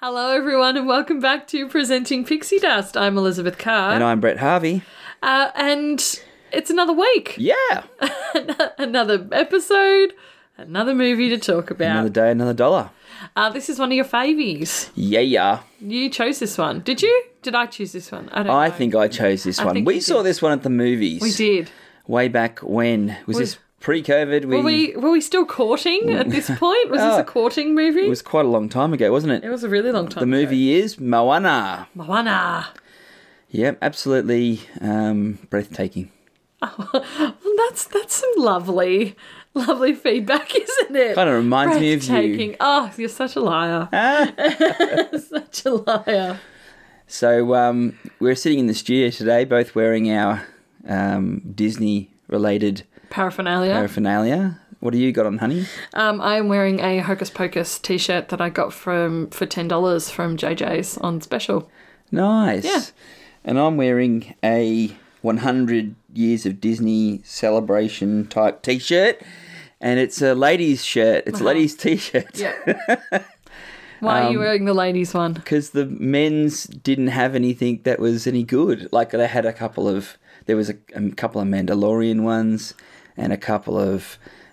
Hello, everyone, and welcome back to Presenting Pixie Dust. I'm Elizabeth Carr. And I'm Brett Harvey. And it's another week. Yeah. Another episode, another movie to talk about. Another day, another dollar. This is one of your favies. Yeah. You chose this one. Did you? Did I choose this one? I don't know. I think I chose this one. We saw this one at the movies. We did. Way back when. Was this pre-COVID? Were we still courting at this point? Was this a courting movie? It was quite a long time ago, wasn't it? It was a really long time The movie is Moana. Moana. Yep, absolutely breathtaking. Well, that's some lovely feedback, isn't it? Kind of reminds me of you. Breathtaking. Oh, you're such a liar. Such a liar. So we're sitting in the studio today, both wearing our Disney-related paraphernalia. What do you got on, honey? I am wearing a Hocus Pocus t-shirt that I got for $10 from JJ's on special. Nice. Yeah. And I'm wearing a 100 Years of Disney celebration type t-shirt. And it's a ladies' shirt. It's a ladies' t-shirt. Yeah. Why are you wearing the ladies' one? Because the men's didn't have anything that was any good. Like they had there was a couple of Mandalorian ones and a couple of,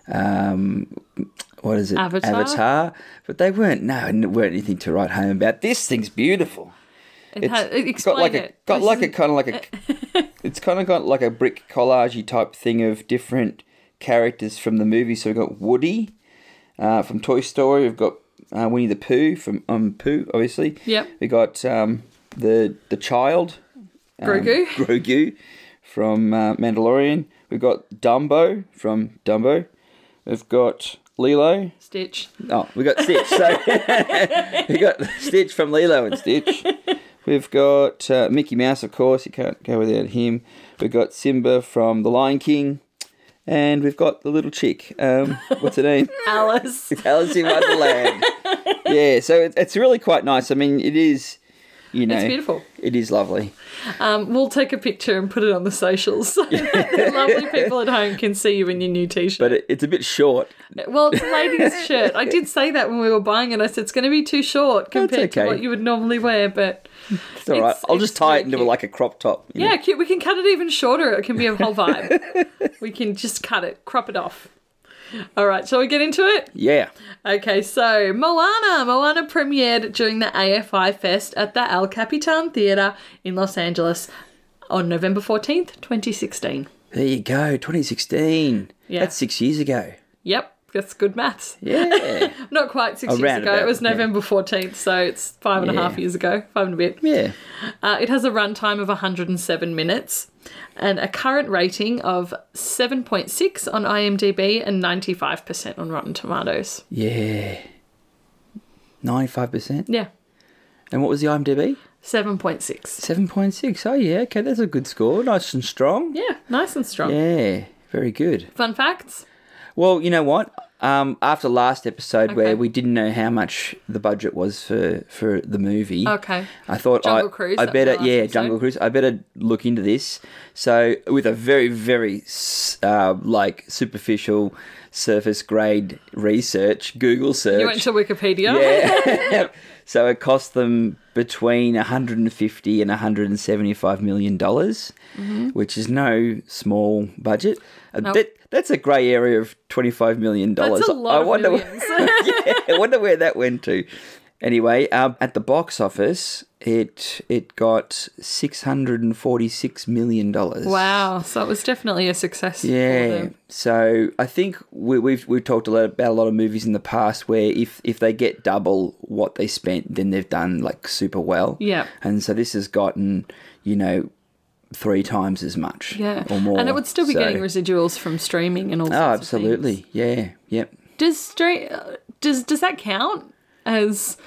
Avatar. But they weren't anything to write home about. This thing's beautiful. It's kind of got like a brick collage type thing of different characters from the movie. So we've got Woody from Toy Story. We've got Winnie the Pooh from Pooh, obviously. Yep. We got the child, Grogu from Mandalorian. We've got Dumbo from Dumbo. We've got Lilo. Stitch. Oh, we got Stitch. So we got Stitch from Lilo and Stitch. We've got Mickey Mouse, of course. You can't go without him. We've got Simba from The Lion King. And we've got the little chick. What's her name? Alice. It's Alice in Wonderland. Yeah, so it's really quite nice. I mean, it is, it's beautiful. It is lovely. We'll take a picture and put it on the socials so that the lovely people at home can see you in your new t-shirt. But it's a bit short. Well, it's a ladies' shirt. I did say that when we were buying it. I said it's going to be too short compared to what you would normally wear, but it's all right. I'll just tie it into like a crop top. Yeah, cute. We can cut it even shorter. It can be a whole vibe. We can just crop it off. All right, shall we get into it? Yeah. Okay, so Moana premiered during the AFI Fest at the El Capitan Theatre in Los Angeles on November 14th, 2016. There you go, 2016. Yeah. That's 6 years ago. Yep, that's good maths. Yeah. Not quite 6 years ago. It was November 14th, so it's 5.5 years ago, 5 and a bit. Yeah. It has a runtime of 107 minutes and a current rating of 7.6 on IMDb and 95% on Rotten Tomatoes. Yeah. 95%? Yeah. And what was the IMDb? 7.6. 7.6. Oh, yeah. Okay, that's a good score. Nice and strong. Yeah, nice and strong. Yeah, very good. Fun facts? Well, you know what? After last episode where we didn't know how much the budget was for the movie. Okay. I thought Jungle Cruise. Jungle Cruise. I better look into this. So with a very, very superficial surface grade research, Google search. You went to Wikipedia. Yeah. So it cost them between $150 and $175 million, which is no small budget. Nope. That's a grey area of $25 million. That's a lot of millions. I wonder where that went to. Anyway, at the box office, it got $646 million. Wow, so it was definitely a success. Yeah, for them. So I think we've talked about a lot of movies in the past where if they get double what they spent, then they've done like super well. Yeah, and so this has gotten 3 times as much, or more, and it would still be getting residuals from streaming and all. Sorts absolutely, of things. Yeah, yep. Does that count as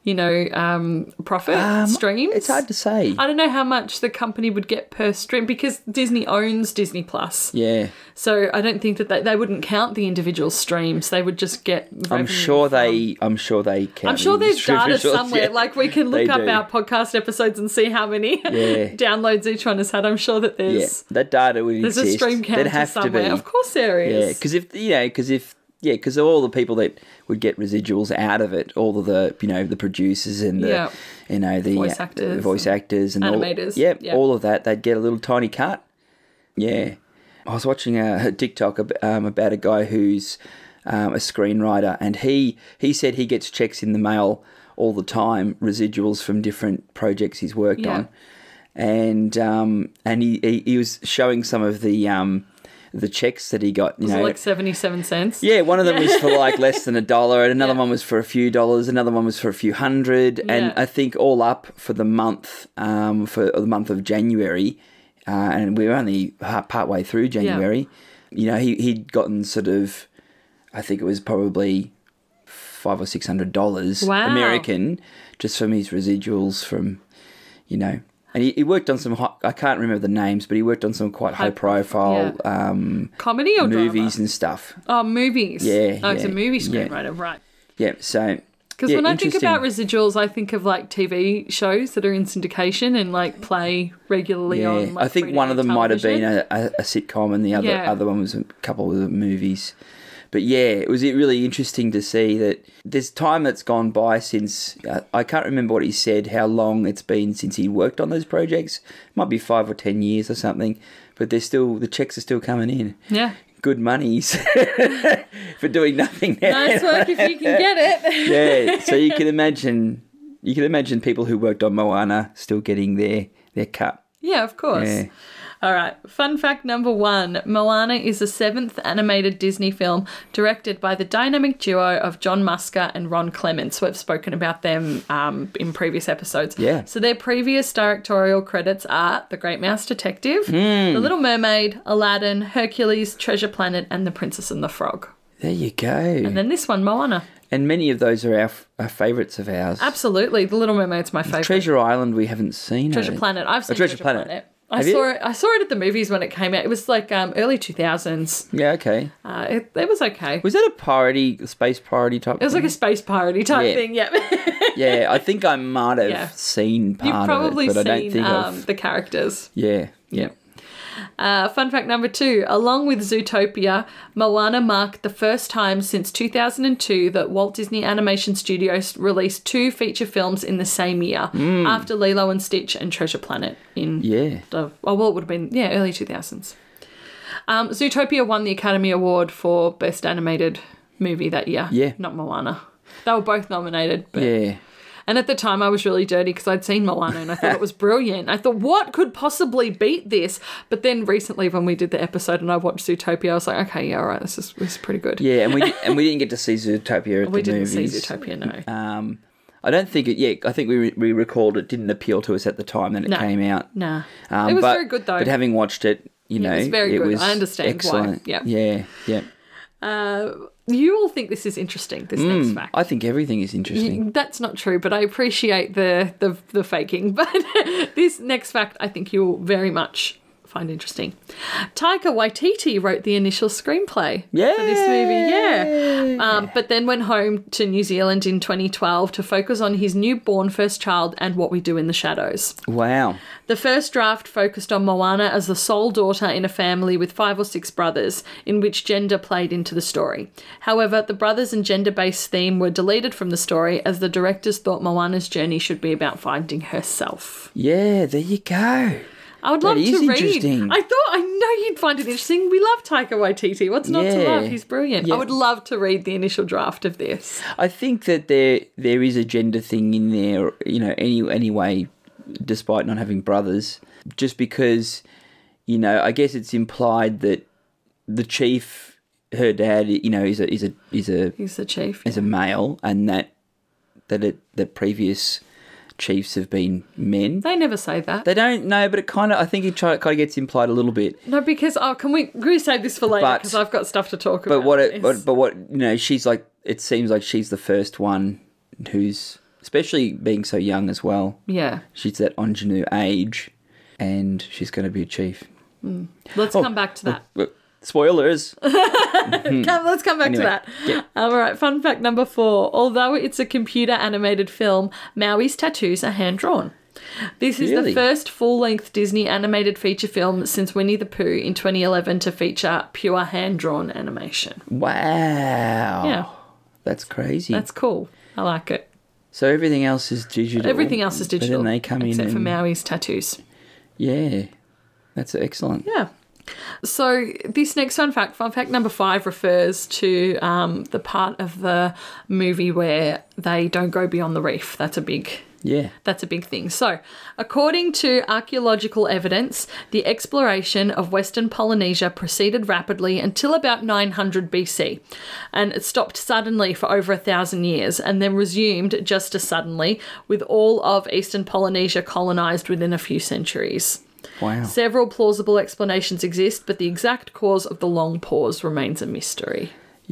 profit streams? It's hard to say. I don't know how much the company would get per stream because Disney owns Disney Plus. Yeah. So I don't think that they wouldn't count the individual streams. They would just get. I'm sure they count. I'm sure there's data somewhere. Yeah, like we can look up our podcast episodes and see how many downloads each one has had. I'm sure that there's that data would there's exist. a stream counter have somewhere. To be. Of course there is. Yeah, because if Yeah, because all the people that would get residuals out of it, all of the, the producers and the, the voice actors and animators. All of that, they'd get a little tiny cut. Yeah. I was watching a TikTok about a guy who's a screenwriter, and he said he gets checks in the mail all the time, residuals from different projects he's worked on. And he was showing some of the checks that he got. Was it like 77 cents? Yeah, one of them was for like less than $1, and another one was for a few dollars, another one was for a few hundred, and I think all up for the month, of January, and we were only part way through January. He'd gotten sort of, I think it was probably $500 or $600 American, just from his residuals from, and he worked on some I can't remember the names, but he worked on some quite high profile comedy or movies drama? And stuff. Oh, movies. Yeah. Oh, it's a movie screenwriter, right? Yeah, so. Because when I think about residuals, I think of like TV shows that are in syndication and like play regularly on. Like, I think one of them might have been television. a sitcom, and the other one was a couple of movies. But it was really interesting to see that there's time that's gone by since, I can't remember what he said, how long it's been since he worked on those projects. It might be 5 or 10 years or something, but the checks are still coming in. Yeah. Good monies for doing nothing now. Nice work if you can get it. Yeah, so you can imagine people who worked on Moana still getting their cut. Yeah, of course. Yeah. All right. Fun fact number 1. Moana is the 7th animated Disney film directed by the dynamic duo of John Musker and Ron Clements. We've spoken about them in previous episodes. Yeah. So their previous directorial credits are The Great Mouse Detective, The Little Mermaid, Aladdin, Hercules, Treasure Planet, and The Princess and the Frog. There you go. And then this one, Moana. And many of those are our favourites of ours. Absolutely. The Little Mermaid's my favourite. Treasure Island we haven't seen. Treasure Planet. I've seen Treasure Planet. I saw it at the movies when it came out. It was like early 2000s. Yeah, okay. It was okay. Was that a space parody type? It was like a space parody type thing. Yeah. Yeah, I think I might have seen part You've probably of it, but I seen don't think the characters. Yeah. Fun fact number 2. Along with Zootopia, Moana marked the first time since 2002 that Walt Disney Animation Studios released 2 feature films in the same year, after Lilo and Stitch and Treasure Planet in it would have been early 2000s. Zootopia won the Academy Award for Best Animated Movie that year. Yeah. Not Moana. They were both nominated. But... Yeah. And at the time, I was really dirty because I'd seen Moana and I thought it was brilliant. I thought, what could possibly beat this? But then recently, when we did the episode and I watched Zootopia, I was like, okay, yeah, all right, this is pretty good. Yeah, and we didn't get to see Zootopia at the movies. We didn't see Zootopia, no. I don't think it. Yeah, I think we recalled it didn't appeal to us at the time that it came out. Nah. It was very good though. But having watched it, it was very good. I understand excellent. why. Yeah. You all think this is interesting, this next fact. I think everything is interesting. That's not true, but I appreciate the faking. But this next fact I think you'll very much find interesting. Taika Waititi wrote the initial screenplay for this movie. But then went home to New Zealand in 2012 to focus on his newborn first child and What We Do in the Shadows. Wow. The first draft focused on Moana as the sole daughter in a family with 5 or 6 brothers, in which gender played into the story. However, the brothers and gender-based theme were deleted from the story as the directors thought Moana's journey should be about finding herself. Yeah, there you go. I would love to read. Interesting. I know you'd find it interesting. We love Taika Waititi. What's not to love? He's brilliant. Yeah. I would love to read the initial draft of this. I think that there is a gender thing in there, anyway, despite not having brothers, just because, I guess it's implied that the chief, her dad, is He's the chief. Is a male, and that previous chiefs have been men. They never say that. They don't know, but I think it kind of gets implied a little bit. No, because can we save this for later? Because I've got stuff to talk about. But she's like. It seems like she's the first one who's, especially being so young as well. Yeah, she's that ingenue age, and she's going to be a chief. Let's come back to that. Spoilers. Let's come back to that. Yeah. All right, fun fact number 4. Although it's a computer animated film, Maui's tattoos are hand-drawn. This is Really? the first full-length Disney animated feature film since Winnie the Pooh in 2011 to feature pure hand-drawn animation. Wow. Yeah. That's crazy. That's cool. I like it. So everything else is digital. Everything else is digital. But then they come in except for and... Maui's tattoos. Yeah. That's excellent. Yeah. So this next fun fact number 5, refers to the part of the movie where they don't go beyond the reef. That's a big thing. So, according to archaeological evidence, the exploration of Western Polynesia proceeded rapidly until about 900 BC, and it stopped suddenly for over 1,000 years, and then resumed just as suddenly, with all of Eastern Polynesia colonised within a few centuries. Wow. Several plausible explanations exist, but the exact cause of the long pause remains a mystery.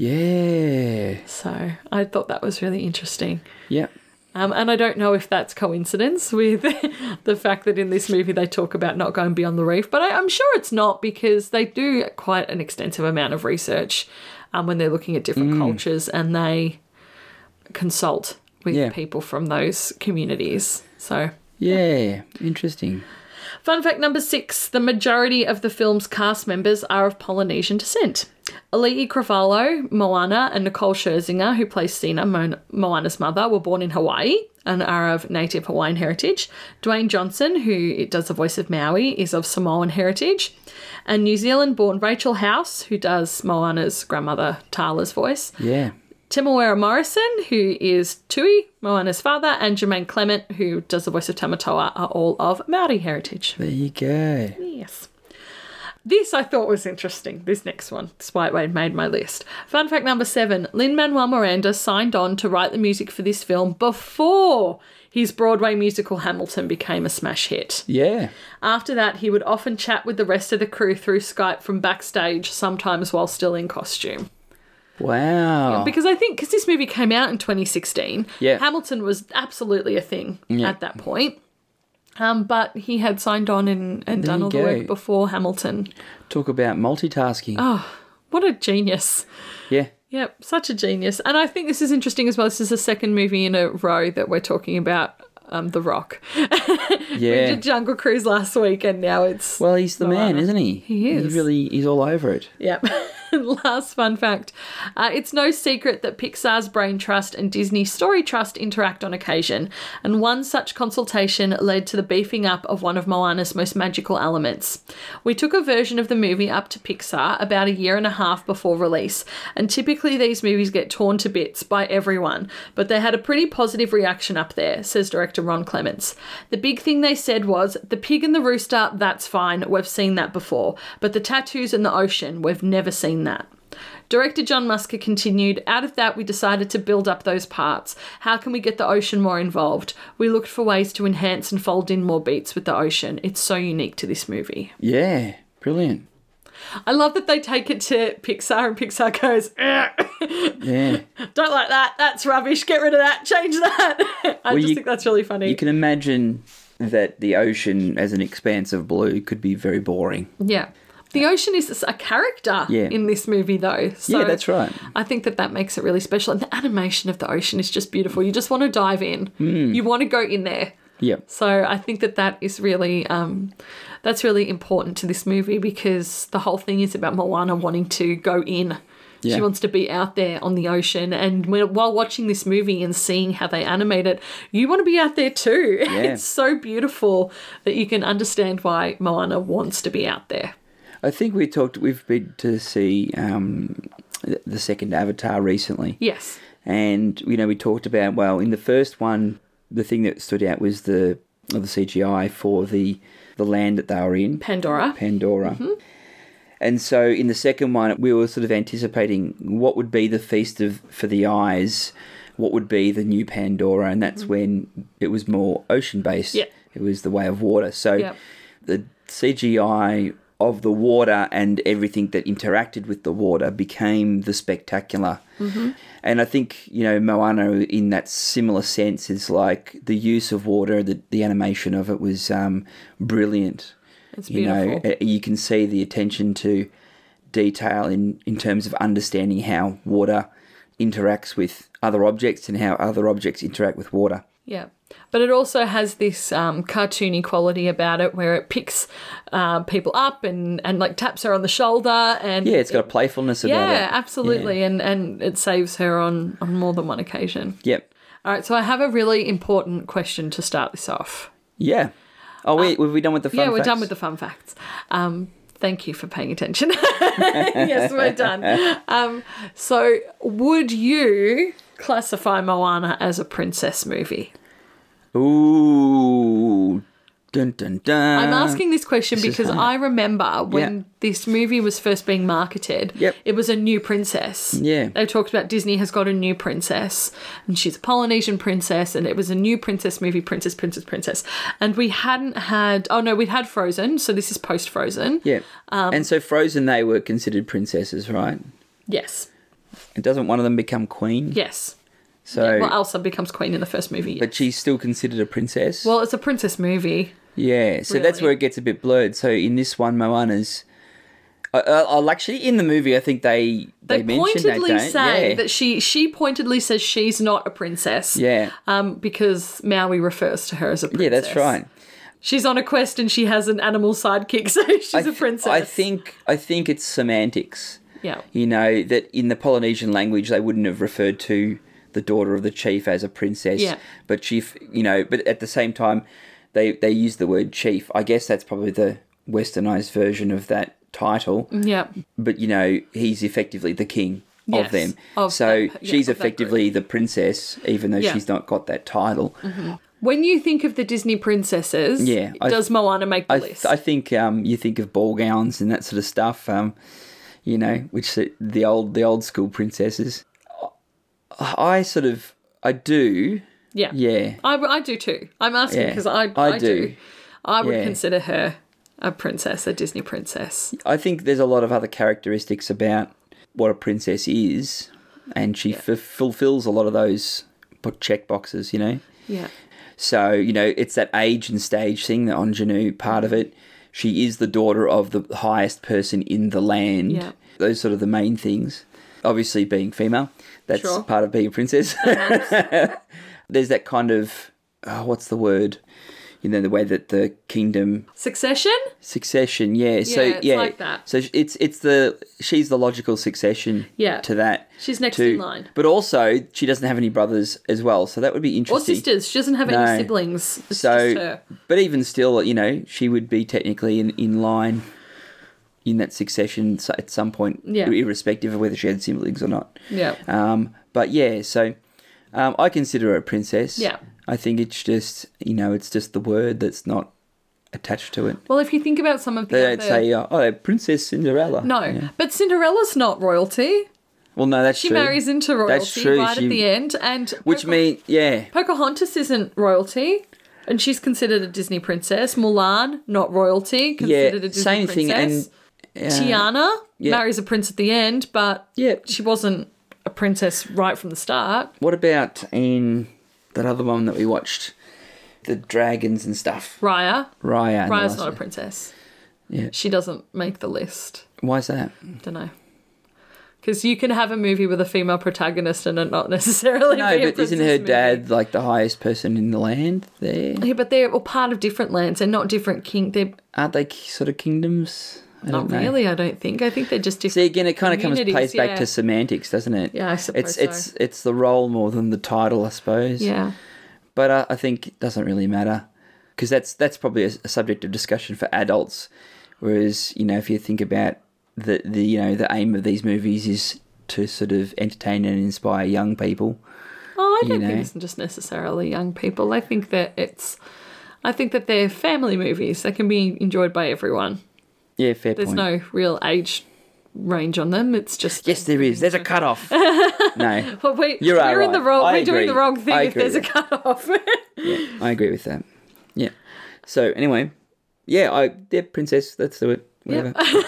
Yeah. So I thought that was really interesting. Yep. And I don't know if that's coincidence with the fact that in this movie they talk about not going beyond the reef, but I'm sure it's not, because they do quite an extensive amount of research when they're looking at different cultures, and they consult with people from those communities. So yeah, interesting. Fun fact number 6, the majority of the film's cast members are of Polynesian descent. Ali'i Cravalho, Moana, and Nicole Scherzinger, who plays Sina, Moana's mother, were born in Hawaii and are of native Hawaiian heritage. Dwayne Johnson, who does the voice of Maui, is of Samoan heritage. And New Zealand-born Rachel House, who does Moana's grandmother Tala's voice. Yeah. Timawera Morrison, who is Tui, Moana's father, and Jermaine Clement, who does the voice of Tamatoa, are all of Maori heritage. There you go. Yes. This I thought was interesting, this next one, despite it made my list. Fun fact number 7, Lin-Manuel Miranda signed on to write the music for this film before his Broadway musical Hamilton became a smash hit. Yeah. After that, he would often chat with the rest of the crew through Skype from backstage, sometimes while still in costume. Wow. Because this movie came out in 2016, Hamilton was absolutely a thing at that point. But he had signed on and done all the work before Hamilton. Talk about multitasking. Oh, what a genius. Yeah. Yep, such a genius. And I think this is interesting as well. This is the second movie in a row that we're talking about The Rock. Yeah. We did Jungle Cruise last week, and now it's... Well, he's the man, isn't he? He is. He's all over it. Yep. Last fun fact. It's no secret that Pixar's Brain Trust and Disney's Story Trust interact on occasion, and one such consultation led to the beefing up of one of Moana's most magical elements. We took a version of the movie up to Pixar about 1.5 years before release, and typically these movies get torn to bits by everyone, but they had a pretty positive reaction up there, says director Ron Clements. The big thing they said was, the pig and the rooster, that's fine, we've seen that before, but the tattoos and the ocean, we've never seen that. Director John Musker continued, out of that we decided to build up those parts. How can we get the ocean more involved? We looked for ways to enhance and fold in more beats with the ocean. It's so unique to this movie. Yeah, brilliant. I love that they take it to Pixar and Pixar goes, yeah, don't like that, that's rubbish, get rid of that, change that. I think that's really funny. You can imagine that the ocean as an expanse of blue could be very boring. Yeah. The ocean is a character in this movie, though. So yeah, that's right. I think that makes it really special. And the animation of the ocean is just beautiful. You just want to dive in. You want to go in there. Yep. So I think that is really, that's really important to this movie, because the whole thing is about Moana wanting to go in. Yeah. She wants to be out there on the ocean. And while watching this movie and seeing how they animate it, you want to be out there too. Yeah. It's so beautiful that you can understand why Moana wants to be out there. I think we've been to see the second Avatar recently. Yes. And, we talked about, well, in the first one, the thing that stood out was the CGI for the land that they were in. Pandora. Mm-hmm. And so in the second one, we were sort of anticipating what would be the feast for the eyes, what would be the new Pandora, and that's when it was more ocean-based. Yeah. It was the way of water. So the CGI of the water and everything that interacted with the water became the spectacular. Mm-hmm. And I think, Moana in that similar sense is like the use of water, the animation of it was brilliant. It's beautiful. You can see the attention to detail in terms of understanding how water interacts with other objects and how other objects interact with water. Yeah. But it also has this cartoony quality about it where it picks people up and like taps her on the shoulder. And Yeah, it's got a playfulness about it. Yeah, absolutely. Yeah. And it saves her on more than one occasion. Yep. All right, so I have a really important question to start this off. Yeah. Oh, were we done with the fun facts? Yeah, we're done with the fun facts. Thank you for paying attention. Yes, we're done. So would you classify Moana as a princess movie? Ooh. Dun, dun, dun. I'm asking this question because I remember when this movie was first being marketed, it was a new princess. Yeah. They talked about Disney has got a new princess and she's a Polynesian princess and it was a new princess movie, princess. And we hadn't had, we'd had Frozen, so this is post-Frozen. Yeah. And so Frozen, they were considered princesses, right? Yes. And doesn't one of them become queen? Yes. So, Yeah, well, Elsa becomes queen in the first movie. Yes. But she's still considered a princess? Well, it's a princess movie. Yeah, so that's Really? where it gets a bit blurred. So in this one, Moana's... I'll actually, in the movie, I think they mention that, pointedly don't say that she pointedly says she's not a princess. Yeah. Because Maui refers to her as a princess. Yeah, that's right. She's on a quest and she has an animal sidekick, so she's a princess. I think it's semantics. Yeah. You know, that in the Polynesian language, they wouldn't have referred to the daughter of the chief as a princess. Yeah. But chief, but at the same time, they use the word chief. I guess that's probably the westernized version of that title. Yeah. But, he's effectively the king Yes, of them. of So that- yeah, she's of that effectively the princess, even though Yeah. she's not got that title. Mm-hmm. When you think of the Disney princesses, does Moana make the list? I think you think of ball gowns and that sort of stuff, which the old school princesses. I do. Yeah. Yeah. I do too. I'm asking because I do. I would consider her a princess, a Disney princess. I think there's a lot of other characteristics about what a princess is, and she fulfills a lot of those check boxes, Yeah. So, it's that age and stage thing, the ingenue part of it. She is the daughter of the highest person in the land. Yeah. Those sort of the main things. Obviously, being female, that's Sure. part of being a princess. There's that kind of, what's the word? The way that the kingdom... Succession, yeah. It's like that. So she's the logical succession to that. She's next in line. But also, she doesn't have any brothers as well, so that would be Or interesting. sisters. She doesn't have any siblings. It's just her. But even still, she would be technically in line in that succession at some point, irrespective of whether she had siblings or not. Yeah. But yeah, so I consider her a princess. Yeah. I think it's just, it's just the word that's not attached to it. Well, if you think about some of the They don't say, Princess Cinderella. No, but Cinderella's not royalty. Well, no, that's She true. marries into royalty That's true. right at the end. And Which means, Pocahontas isn't royalty, and she's considered a Disney princess. Mulan, not royalty, considered a Disney same princess. thing. And Tiana marries a prince at the end, but Yeah. she wasn't a princess right from the start. what about in that other one that we watched? The dragons and stuff. Raya. Raya. Raya's not a princess. Yeah. She doesn't make the list. Why is that? Don't know. Because you can have a movie with a female protagonist and it not necessarily No, be a but isn't princess her movie. dad like the highest person in the land there? Yeah, but they're all part of different lands. They're not different They're Aren't they sort of kingdoms? I not don't know. really, I don't think. I think they're just different. See, again, it kind of communities, plays back yeah. to semantics, doesn't it? Yeah, I suppose it's the role more than the title, I suppose. Yeah. But I think it doesn't really matter because that's probably a subject of discussion for adults. Whereas, if you think about the aim of these movies is to sort of entertain and inspire young people. Oh, I don't think it's just necessarily young people. I think that they're family movies. They can be enjoyed by everyone. Yeah, fair There's point. no real age range on them. It's just Yes, there is. There's a cutoff. No. Well, we're right. in the wrong. I We're doing agree. the wrong thing I if there's a agree. cutoff. Yeah, I agree with that. Yeah. So anyway, princess. Let's do it. Whatever.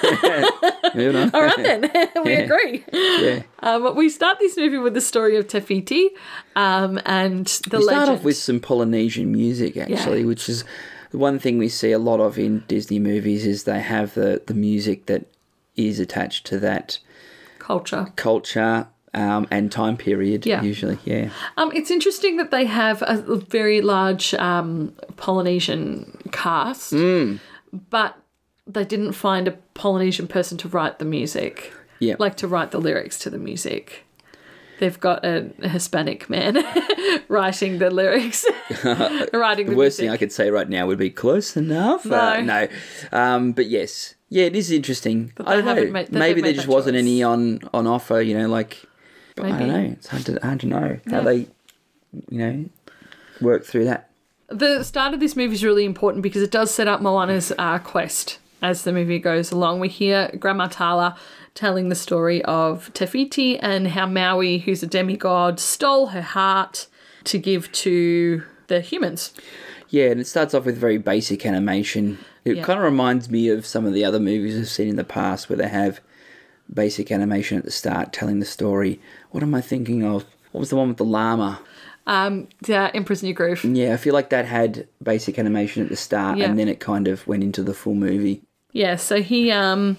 Moving on. All right then, we agree. Yeah. We start this movie with the story of Te Fiti, and the We legend. start off with some Polynesian music, actually, which is the one thing we see a lot of in Disney movies is they have the music that is attached to that culture. culture. and time period, usually, yeah. It's interesting that they have a very large Polynesian cast, but they didn't find a Polynesian person to write the music, like to write the lyrics to the music. They've got a Hispanic man writing the lyrics, writing the worst music. thing I could say right now would be close enough. No. But yes. Yeah, it is interesting. I don't know. Maybe there just wasn't any on offer, you know, like... Maybe. I don't know. It's hard to know how they, you know, work through that. The start of this movie is really important because it does set up Moana's quest as the movie goes along. We hear Grandma Tala telling the story of Te Fiti and how Maui, who's a demigod, stole her heart to give to the humans. Yeah, and it starts off with very basic animation. It kind of reminds me of some of the other movies I've seen in the past where they have basic animation at the start telling the story. What am I thinking of? What was the one with the llama? Emperor's New Groove. Yeah, I feel like that had basic animation at the start and then it kind of went into the full movie. Yeah, so he...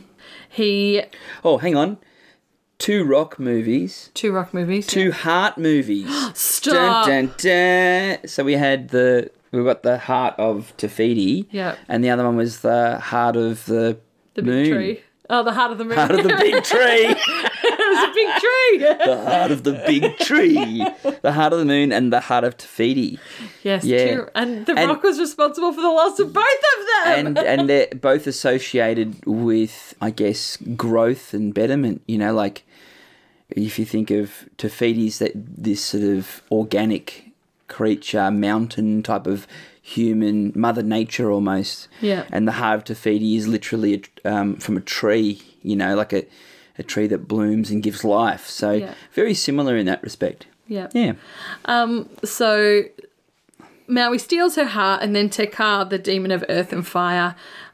Oh, hang on. 2 rock movies. 2 rock movies. 2 heart movies. Stop! Dun, dun, dun. So we've got the heart of Te Fiti. Yeah. And the other one was the heart of the moon. Big tree. Oh, the heart of the moon. Heart of the big tree. It was a big tree. The heart of the big tree. The heart of the moon and the heart of Te Fiti. Yes, and the rock was responsible for the loss of both of them. And they're both associated with, I guess, growth and betterment. You know, like if you think of Te Fiti's, this sort of organic creature, mountain type of human, Mother Nature almost. Yeah. And the heart of Te Fiti is literally from a tree, you know, like a tree that blooms and gives life. So very similar in that respect. Yeah. Yeah. So Maui steals her heart and then Te Ka, the demon of earth and fire,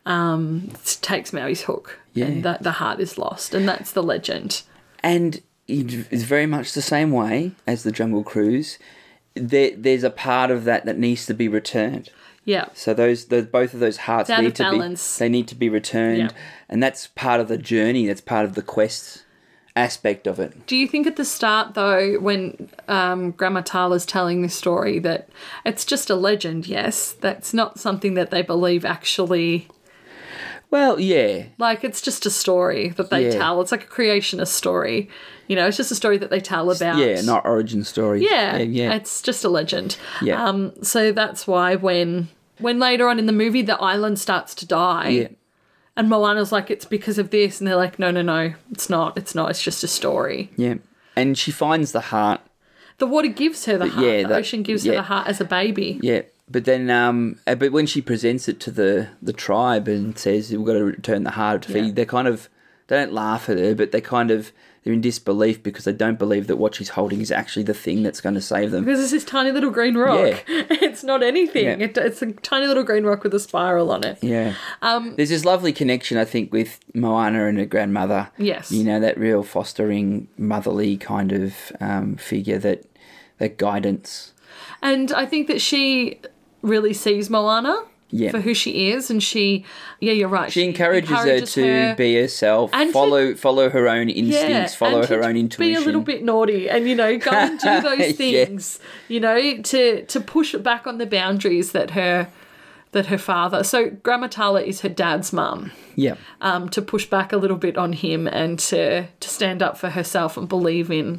takes Maui's hook. Yeah. And the heart is lost. And that's the legend. And it's very much the same way as the Jungle Cruise. There's a part of that needs to be returned. Yeah. So both of those hearts need to be returned, and that's part of the journey. That's part of the quest aspect of it. Do you think at the start though, when Grandma Tala's telling this story, that it's just a legend? Yes, that's not something that they believe actually. Well, yeah. Like, it's just a story that they tell. It's like a creationist story. You know, it's just a story that they tell about. Yeah, not origin story. Yeah. It's just a legend. Yeah. So that's why when later on in the movie the island starts to die, and Moana's like, it's because of this, and they're like, no, it's not, it's just a story. Yeah. And she finds the heart. The water gives her the heart. The ocean gives her the heart as a baby. Yeah. But then, but when she presents it to the tribe and says, we've got to return the heart of Te Fiti, they don't laugh at her, but they're in disbelief because they don't believe that what she's holding is actually the thing that's going to save them. Because it's this tiny little green rock. Yeah. It's not anything. Yeah. It's a tiny little green rock with a spiral on it. Yeah. There's this lovely connection, I think, with Moana and her grandmother. Yes. You know, that real fostering, motherly kind of figure, that guidance. And I think that she really sees Moana for who she is, and you're right. She encourages her to be herself, and follow her own instincts, follow her own intuition. Be a little bit naughty and, you know, go and do those things, you know, to push back on the boundaries that her father... So Grandma Tala is her dad's mum. Yeah. To push back a little bit on him and to stand up for herself and believe in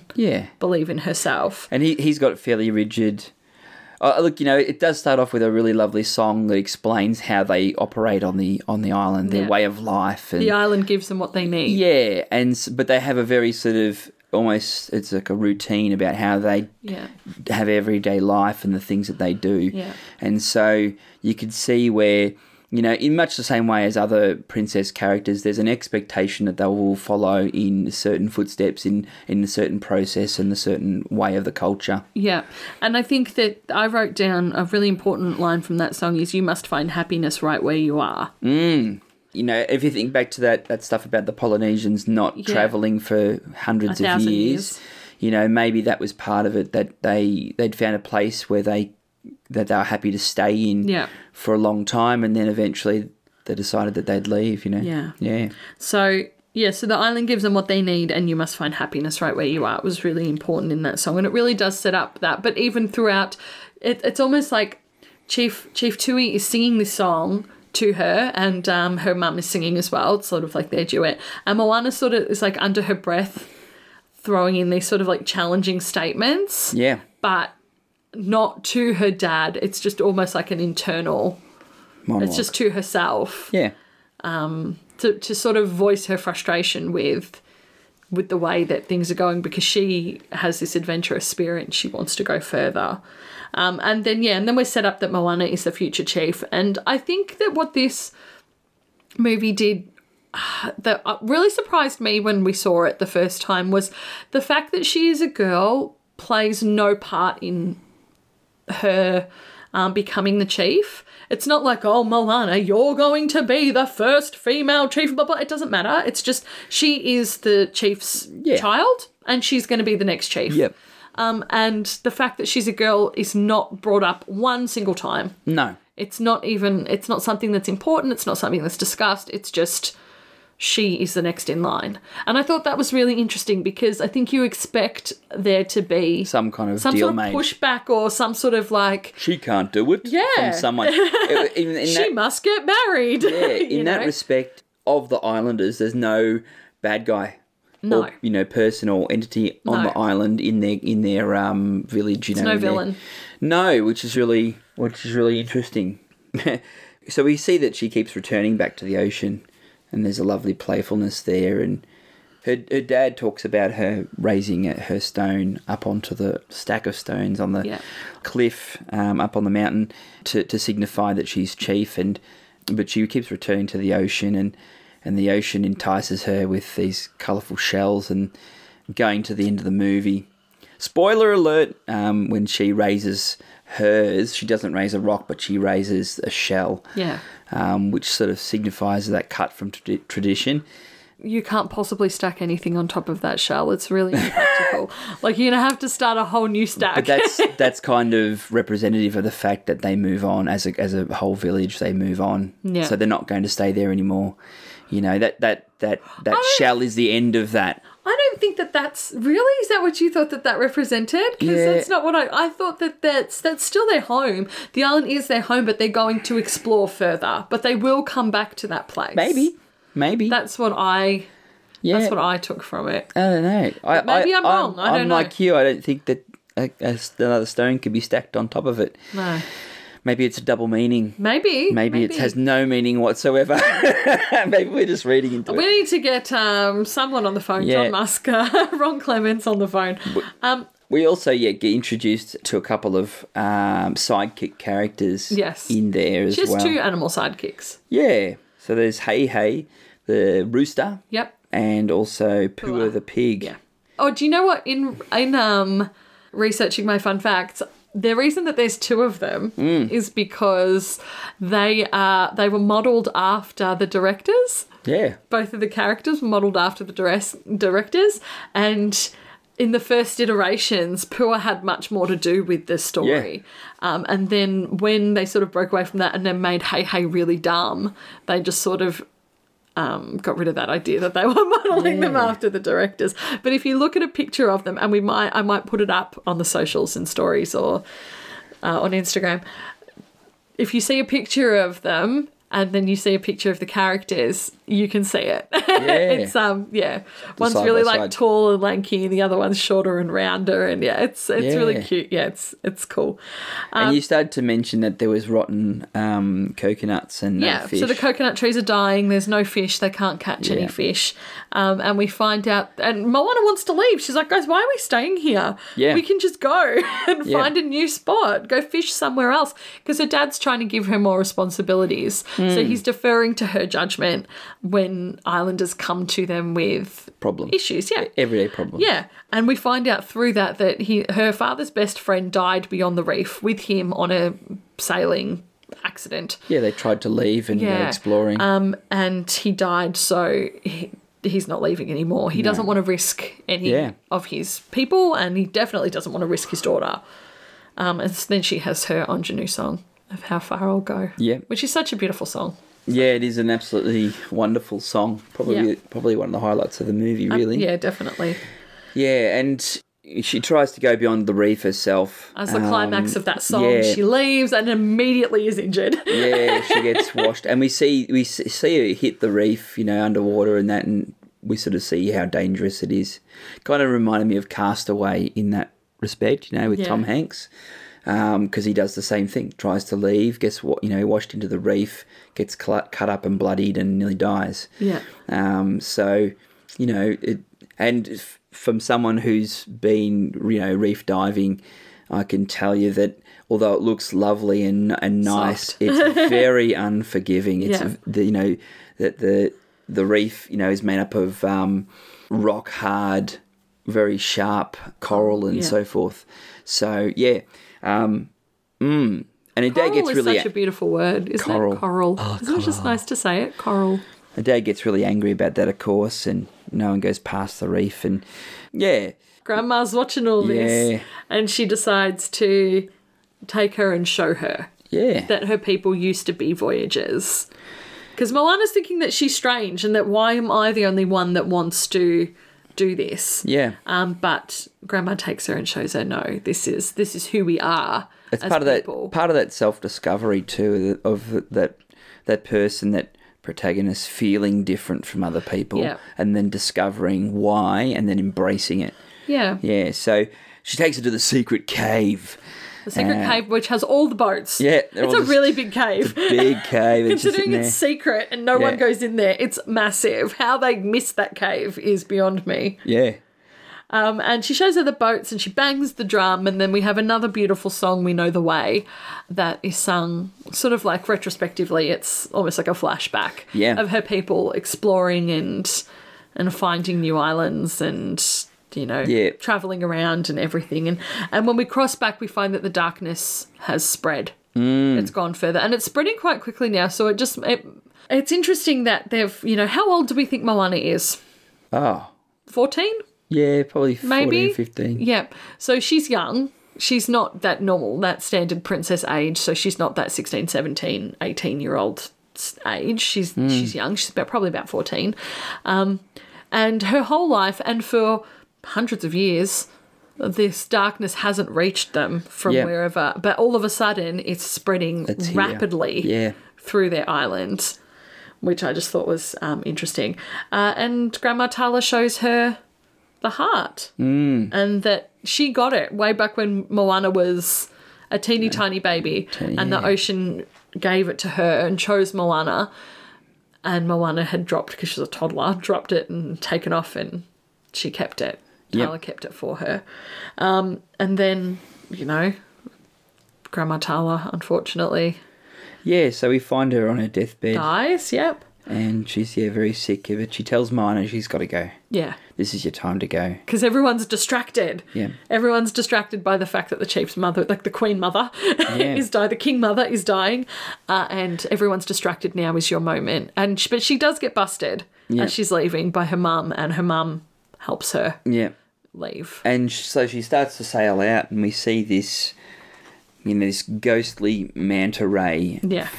herself. And he's got fairly rigid... look, you know, it does start off with a really lovely song that explains how they operate on the island, their way of life. And the island gives them what they need. Yeah, but they have a very sort of almost, it's like a routine about how they have everyday life and the things that they do. Yeah. And so you could see where, you know, in much the same way as other princess characters, there's an expectation that they will follow in certain footsteps, in a certain process and a certain way of the culture. Yeah. And I think that I wrote down a really important line from that song is, you must find happiness right where you are. You know, if you think back to that stuff about the Polynesians not travelling for hundreds of years, you know, maybe that was part of it, that they'd found a place where that they were happy to stay in for a long time, and then eventually they decided that they'd leave, you know. Yeah. So Yeah, so the island gives them what they need, and you must find happiness right where you are. It was really important in that song, and it really does set up that. But even throughout, it's almost like Chief Tui is singing this song to her, and her mum is singing as well. It's sort of like their duet. And Moana sort of is like under her breath throwing in these sort of like challenging statements. Yeah. But not to her dad. It's just almost like an internal Monologue. It's just to herself. Yeah. To sort of voice her frustration with the way that things are going, because she has this adventurous spirit and she wants to go further. And then we're set up that Moana is the future chief. And I think that what this movie did that really surprised me when we saw it the first time was the fact that she is a girl plays no part in her becoming the chief. It's not like, oh, Moana, you're going to be the first female chief, blah, blah. It doesn't matter. It's just she is the chief's child and she's going to be the next chief. Yep. And the fact that she's a girl is not brought up one single time. No. It's not something that's important. It's not something that's discussed. It's just she is the next in line. And I thought that was really interesting because I think you expect there to be some kind of some deal sort of made. Pushback or some sort of like... She can't do it. Yeah. From someone. She must get married. Yeah, in that respect of the islanders, there's no bad guy. No. Or, person or entity on the island in their village. There's no villain. No, which is really interesting. So we see that she keeps returning back to the ocean, and there's a lovely playfulness there. And her dad talks about her raising her stone up onto the stack of stones on the cliff up on the mountain to signify that she's chief. But she keeps returning to the ocean, and the ocean entices her with these colourful shells. And going to the end of the movie, spoiler alert, when she raises hers, she doesn't raise a rock, but she raises a shell. Yeah. Which sort of signifies that cut from tradition. You can't possibly stack anything on top of that shell. It's really impractical. Like, you're going to have to start a whole new stack. But that's kind of representative of the fact that they move on as a whole village. They move on, so they're not going to stay there anymore. That shell is the end of that. I don't think that's really. Is that what you thought that represented? Because that's not what I thought. That's still their home. The island is their home, but they're going to explore further. But they will come back to that place. Maybe. That's what I took from it. I don't know. Maybe I'm wrong. I don't know. I'm like you. I don't think that another stone could be stacked on top of it. No. Maybe it's a double meaning. Maybe it has no meaning whatsoever. Maybe we're just reading into it. We need to get someone on the phone, John Musk, Ron Clements on the phone. We also get introduced to a couple of sidekick characters in there as well. Just 2 animal sidekicks. Yeah. So there's Hey, the rooster. Yep. And also Pua the pig. Yeah. Oh, do you know what? In researching my fun facts, the reason that there's 2 of them is because they were modelled after the directors. Yeah. Both of the characters were modelled after the directors, and in the first iterations, Pua had much more to do with the story. Yeah. And then when they sort of broke away from that and then made Hey really dumb, they just sort of got rid of that idea that they were modelling them after the directors. But if you look at a picture of them, and I might put it up on the socials and stories or on Instagram, if you see a picture of them and then you see a picture of the characters, you can see it. It's one's really like tall and lanky, and the other one's shorter and rounder, and it's really cute. Yeah, it's cool. And you started to mention that there was rotten coconuts and no fish. So the coconut trees are dying. There's no fish. They can't catch any fish. And we find out, and Moana wants to leave. She's like, guys, why are we staying here? Yeah. We can just go and find a new spot, go fish somewhere else, because her dad's trying to give her more responsibilities. So he's deferring to her judgment when islanders come to them with issues. Yeah. Everyday problems. Yeah. And we find out through that her father's best friend died beyond the reef with him on a sailing accident. Yeah, they tried to leave and go exploring. And he died, so he's not leaving anymore. He doesn't want to risk any of his people, and he definitely doesn't want to risk his daughter. And then she has her ingenue song. of how far I'll go. Yeah. Which is such a beautiful song. Yeah, it is an absolutely wonderful song. Probably one of the highlights of the movie, really. Yeah, definitely. Yeah, and she tries to go beyond the reef herself. As the climax of that song, she leaves and immediately is injured. Yeah, she gets washed. And we see her hit the reef, underwater and that, and we sort of see how dangerous it is. Kind of reminded me of Castaway in that respect, with Tom Hanks. Because he does the same thing, tries to leave, gets washed into the reef, gets cut up and bloodied and nearly dies. Yeah. From someone who's been, reef diving, I can tell you that although it looks lovely and nice, Soft. It's very unforgiving. It's that the reef, is made up of rock hard, very sharp coral and so forth. So and her dad gets really... Coral is such a beautiful word, isn't it? Coral. Oh, isn't it just nice to say it? Coral. Her dad gets really angry about that, of course, and no one goes past the reef, and Grandma's watching all this, and she decides to take her and show her that her people used to be voyagers. Because Moana's thinking that she's strange and that why am I the only one that wants to do this? Yeah. But Grandma takes her and shows her, no, this is who we are. It's as part of that self-discovery too, of that person, that protagonist feeling different from other people, and then discovering why, and then embracing it. Yeah. Yeah. So she takes her to the secret cave. The secret cave, which has all the boats. Yeah. It's a really big cave. It's a big cave. Considering it's secret and no one goes in there, it's massive. How they missed that cave is beyond me. Yeah. And she shows her the boats and she bangs the drum, and then we have another beautiful song, We Know the Way, that is sung sort of like retrospectively. It's almost like a flashback of her people exploring and finding new islands and, travelling around and everything. And when we cross back, we find that the darkness has spread. It's gone further. And it's spreading quite quickly now. So it's interesting that they've, how old do we think Moana is? 14? Yeah, probably maybe 14, 15. Yeah. So she's young. She's not that normal, that standard princess age. So she's not that 16, 17, 18-year-old age. She's young. She's probably about 14. And her whole life, and for hundreds of years, this darkness hasn't reached them from wherever. But all of a sudden, it's spreading rapidly through their island, which I just thought was interesting. And Grandma Tala shows her the heart, and that she got it way back when Moana was a teeny tiny baby, and the ocean gave it to her and chose Moana, and Moana had dropped, because she was a toddler, dropped it and taken off, and she kept it. Tala kept it for her. And then, Grandma Tala, unfortunately... Yeah, so we find her on her deathbed. Dies, yep. And she's, very sick of it. She tells Moana she's got to go. Yeah. This is your time to go. Because everyone's distracted. Yeah. Everyone's distracted by the fact that the chief's mother, like the queen mother, is dying. The king mother is dying. And everyone's distracted. Now is your moment. But she does get busted as she's leaving by her mum, and her mum helps her leave. And so she starts to sail out, and we see this, this ghostly manta ray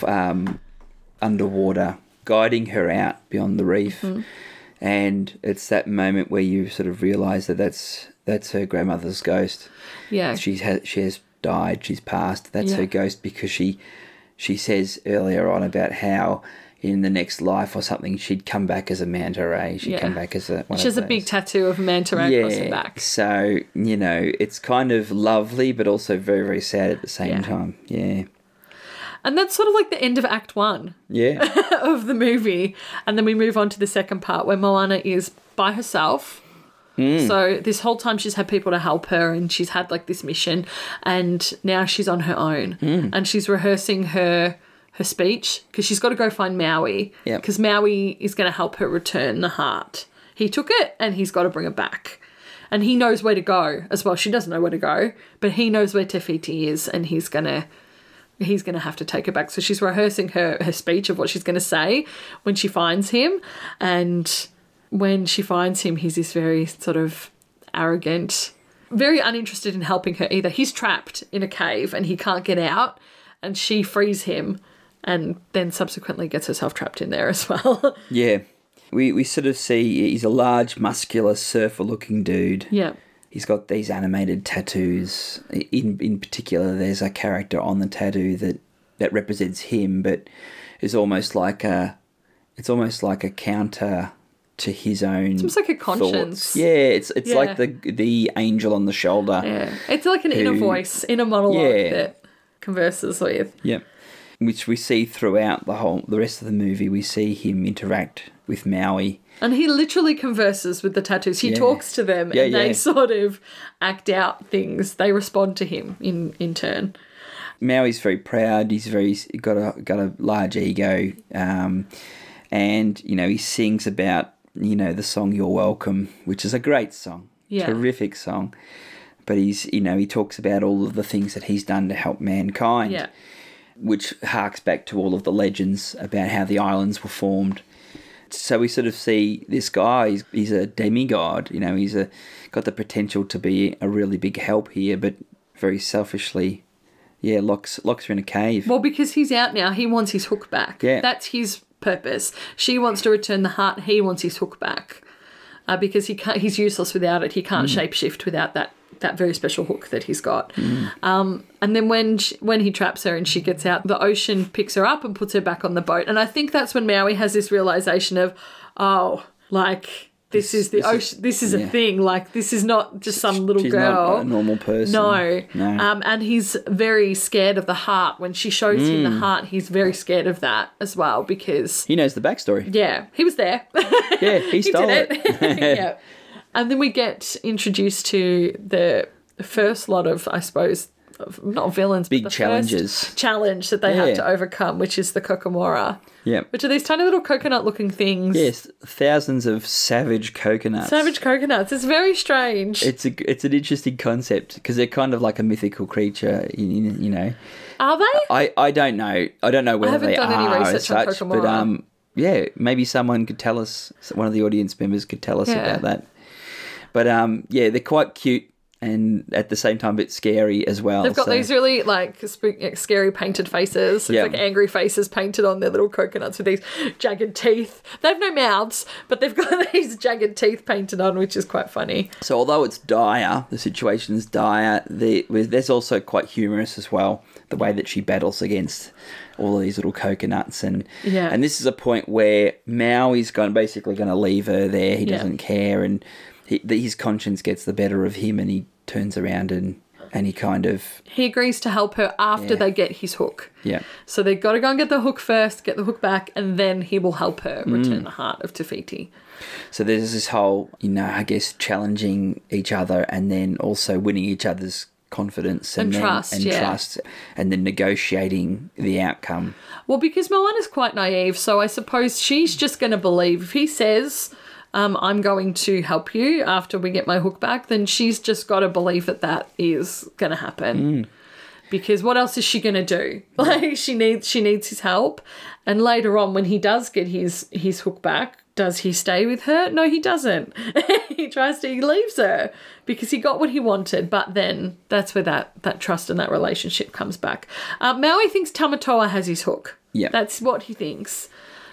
underwater, guiding her out beyond the reef. And it's that moment where you sort of realise that that's her grandmother's ghost. Yeah. She has died, she's passed. That's her ghost, because she says earlier on about how in the next life or something she'd come back as a manta ray. She'd come back as one She has a big tattoo of a manta ray across her back. So, it's kind of lovely but also very, very sad at the same time. Yeah. And that's sort of like the end of Act 1 of the movie. And then we move on to the second part where Moana is by herself. So this whole time she's had people to help her, and she's had like this mission, and now she's on her own. And she's rehearsing her speech, because she's got to go find Maui, because Maui is going to help her return the heart. He took it and he's got to bring it back. And he knows where to go as well. She doesn't know where to go, but he knows where Te Fiti is, and he's going to have to take her back. So she's rehearsing her speech of what she's going to say when she finds him. And when she finds him, he's this very sort of arrogant, very uninterested in helping her either. He's trapped in a cave and he can't get out. and she frees him and then subsequently gets herself trapped in there as well. Yeah. We sort of see he's a large, muscular, surfer-looking dude. Yeah. He's got these animated tattoos. In particular, there's a character on the tattoo that represents him, but is almost like a counter to his own. It's like a conscience. Thoughts. Yeah, it's like the angel on the shoulder. Yeah, it's like an inner voice, inner monologue that converses with. Yep. Which we see throughout the rest of the movie. We see him interact with Maui. And he literally converses with the tattoos. He talks to them and they sort of act out things. They respond to him in turn. Maui's very proud. He's got a large ego. And, he sings about, the song You're Welcome, which is a great song. Yeah. Terrific song. But he talks about all of the things that he's done to help mankind. Yeah. Which harks back to all of the legends about how the islands were formed. So we sort of see this guy, he's a demigod, he's got the potential to be a really big help here, but very selfishly, locks her in a cave. Well, because he's out now, he wants his hook back. Yeah. That's his purpose. She wants to return the heart, he wants his hook back. Because he's useless without it. He can't shapeshift without that very special hook that he's got. And then when he traps her and she gets out, the ocean picks her up and puts her back on the boat. And I think that's when Maui has this realization of, this is the ocean. This is a thing. Like, this is not just some little She's girl. Not a normal person. No. No. And he's very scared of the heart. When she shows him the heart, he's very scared of that as well because... He knows the backstory. Yeah. He was there. Yeah, he stole it. Yeah. And then we get introduced to the first lot of, I suppose, not villains, big but the challenges. First challenge that they have to overcome, which is the Kokomora. Yeah. Which are these tiny little coconut-looking things. Yes, thousands of savage coconuts. Savage coconuts. It's very strange. It's an interesting concept because they're kind of like a mythical creature, Are they? I don't know. I don't know whether they are any research as such, on Kokomora. But maybe someone could tell us. One of the audience members could tell us about that. But they're quite cute. And at the same time, a bit scary as well. They've got these really, scary painted faces. It's like angry faces painted on their little coconuts with these jagged teeth. They've no mouths, but they've got these jagged teeth painted on, which is quite funny. So although it's dire, the situation's dire, there's also quite humorous as well, the way that she battles against all of these little coconuts. And this is a point where Maui's basically going to leave her there. He doesn't care, and his conscience gets the better of him, and he turns around and he kind of... He agrees to help her after they get his hook. Yeah. So they've got to go and get the hook first, get the hook back, and then he will help her return the heart of Te Fiti. So there's this whole, I guess, challenging each other and then also winning each other's confidence and trust, and then negotiating the outcome. Well, because Moana's quite naive, so I suppose she's just going to believe if he says... I'm going to help you after we get my hook back, then she's just got to believe that is going to happen. Because what else is she going to do? Like, she needs his help. And later on, when he does get his hook back, does he stay with her? No, he doesn't. He leaves her because he got what he wanted. But then that's where that trust and that relationship comes back. Maui thinks Tamatoa has his hook. Yeah. That's what he thinks.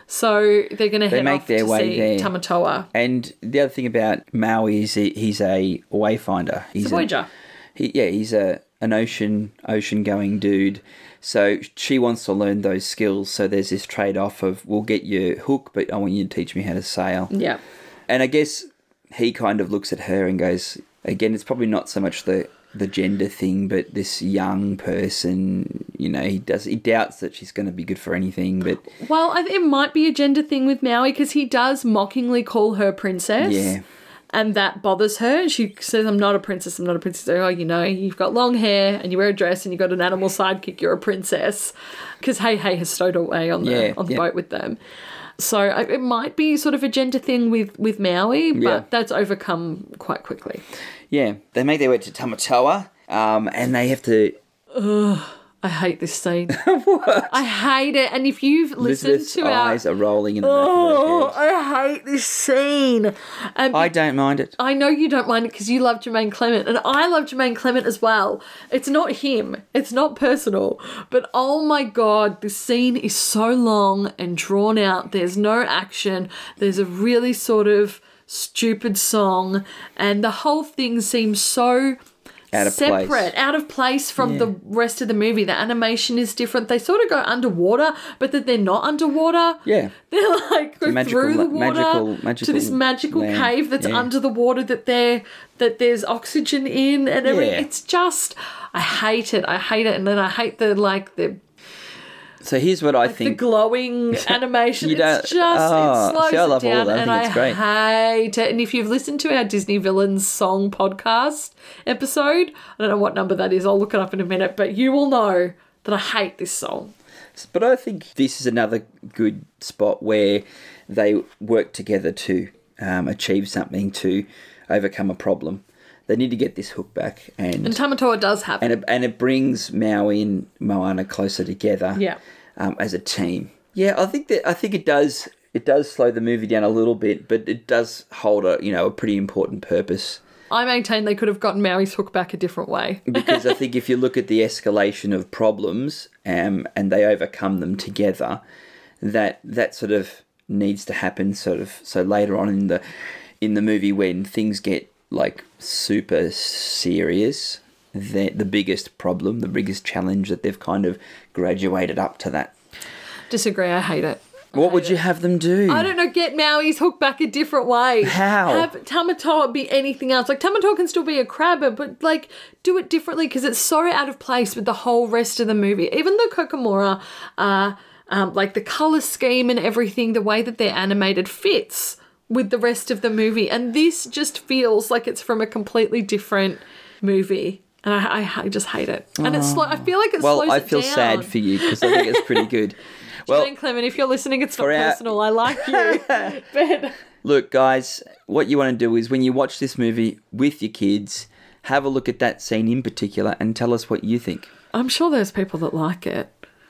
So they're going to head off to see Tamatoa. And the other thing about Maui is he's a wayfinder. He's a voyager. He's an ocean-going dude. So she wants to learn those skills. So there's this trade-off of, we'll get your hook, but I want you to teach me how to sail. Yeah. And I guess he kind of looks at her and goes, again, it's probably not so much the gender thing, but this young person, he doubts that she's going to be good for anything. But it might be a gender thing with Maui because he does mockingly call her princess. Yeah. And that bothers her. She says, I'm not a princess. Oh, you've got long hair and you wear a dress and you've got an animal sidekick. You're a princess. Because Hey has stowed away on the boat with them. So it might be sort of a gender thing with Maui, but that's overcome quite quickly. Yeah. They make their way to Tamatoa and they have to... I hate this scene. What? I hate it. And if you've listened Elizabeth's to our... eyes are rolling in the back of her head. I hate this scene. I don't mind it. I know you don't mind it because you love Jermaine Clement, and I love Jermaine Clement as well. It's not him. It's not personal. But oh my God, this scene is so long and drawn out. There's no action. There's a really sort of stupid song, and the whole thing seems so... Out of separate, place. out of place from the rest of the movie. The animation is different. They sort of go underwater, but that they're not underwater. Yeah. They're like go through the water magical to this magical land. cave that's Yeah. under the water that there's oxygen in and everything. Yeah. It's just I hate it. And then I hate the So here's what I the think. glowing animation. You don't- It's just it slows see, I love it all down, that. I and think it's great. hate it. And if you've listened to our Disney Villains song podcast episode, I don't know what number that is. I'll look it up in a minute, but you will know that I hate this song. But I think this is another good spot where they work together to achieve something, to overcome a problem. They need to get this hook back, and Tamatoa does have it. and it brings Maui and Moana closer together. Yeah. As a team. Yeah, I think it does slow the movie down a little bit, but it does hold a pretty important purpose. I maintain they could have gotten Maui's hook back a different way. Because I think if you look at the escalation of problems and they overcome them together, that sort of needs to happen so later on in the movie when things get like super serious, the biggest problem, the biggest challenge that they've kind of graduated up to that. Disagree, I hate it. What would you have them do? I don't know, get Maui's hook back a different way. How? Have Tamatoa be anything else. Like, Tamatoa can still be a crabber, but, like, do it differently because it's so out of place with the whole rest of the movie. Even though Kokomora, like, the colour scheme and everything, the way that they're animated fits with the rest of the movie. And this just feels like it's from a completely different movie. And I just hate it. And it's slow. I feel like it slows it down. Well, I feel sad for you because I think it's pretty good. Well, Jane Clement, if you're listening, it's not personal. I like you. But look, guys, what you want to do is when you watch this movie with your kids, have a look at that scene in particular and tell us what you think. I'm sure there's people that like it.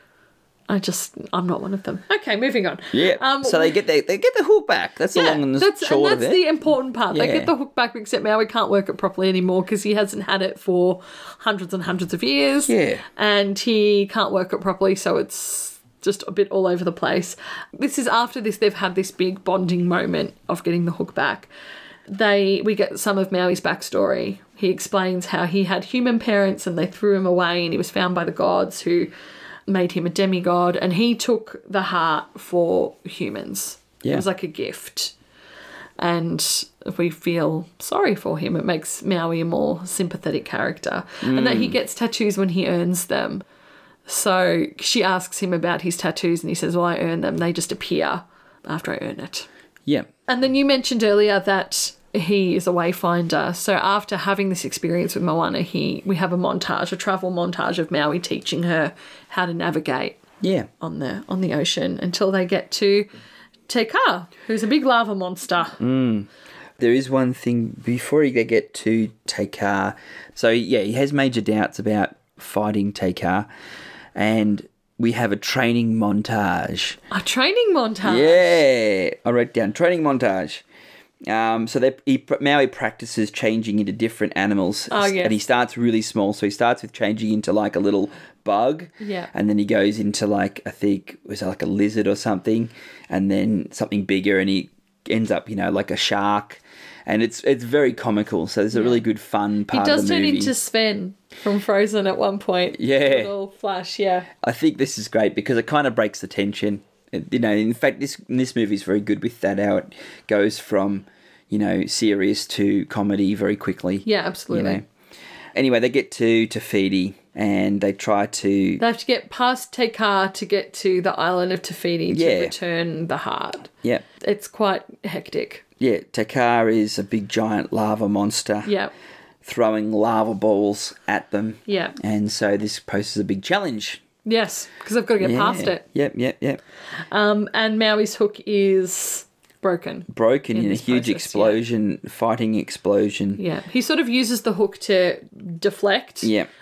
I'm not one of them. Okay, moving on. Yeah. So they get the hook back. That's the long and the short of it. That's the important part. They Yeah. get the hook back, except Maui can't work it properly anymore because he hasn't had it for hundreds and hundreds of years. Yeah. And he can't work it properly, so it's just a bit all over the place. This is after this, they've had this big bonding moment of getting the hook back. We get some of Maui's backstory. He explains how he had human parents and they threw him away and he was found by the gods who made him a demigod, and he took the heart for humans. Yeah. It was like a gift. And we feel sorry for him. It makes Maui a more sympathetic character. And that he gets tattoos when he earns them. So she asks him about his tattoos and he says, well, I earn them. They just appear after I earn it. Yeah. And then you mentioned earlier that he is a wayfinder. So after having this experience with Moana, we have a travel montage of Maui teaching her how to navigate on the ocean until they get to Te Kā, who's a big lava monster. There is one thing before they get to Te Kā. So, yeah, he has major doubts about fighting Te Kā. And we have a training montage. A training montage? Yeah. I wrote down training montage. So Maui practices changing into different animals. Oh, yes. And he starts really small. So he starts with changing into like a little bug. Yeah. And then he goes into like, I think, was it like a lizard or something? And then something bigger, and he ends up, like a shark. And it's very comical. So there's a really good fun part of the movie. He does turn into Sven from Frozen at one point. Yeah. A little flash, yeah. I think this is great because it kind of breaks the tension. In fact, this movie is very good with that, how it goes from, serious to comedy very quickly. Yeah, absolutely. Anyway, they get to Te Fiti and they try to... They have to get past Te Kā to get to the island of Te Fiti to return the heart. Yeah. It's quite hectic. Yeah, Te Kā is a big giant lava monster. Yeah. Throwing lava balls at them. Yeah. And so this poses a big challenge. Yes, because they've got to get past it. Yep. And Maui's hook is broken. Broken in a this huge process, explosion, fighting explosion. Yeah. He sort of uses the hook to deflect. Yeah.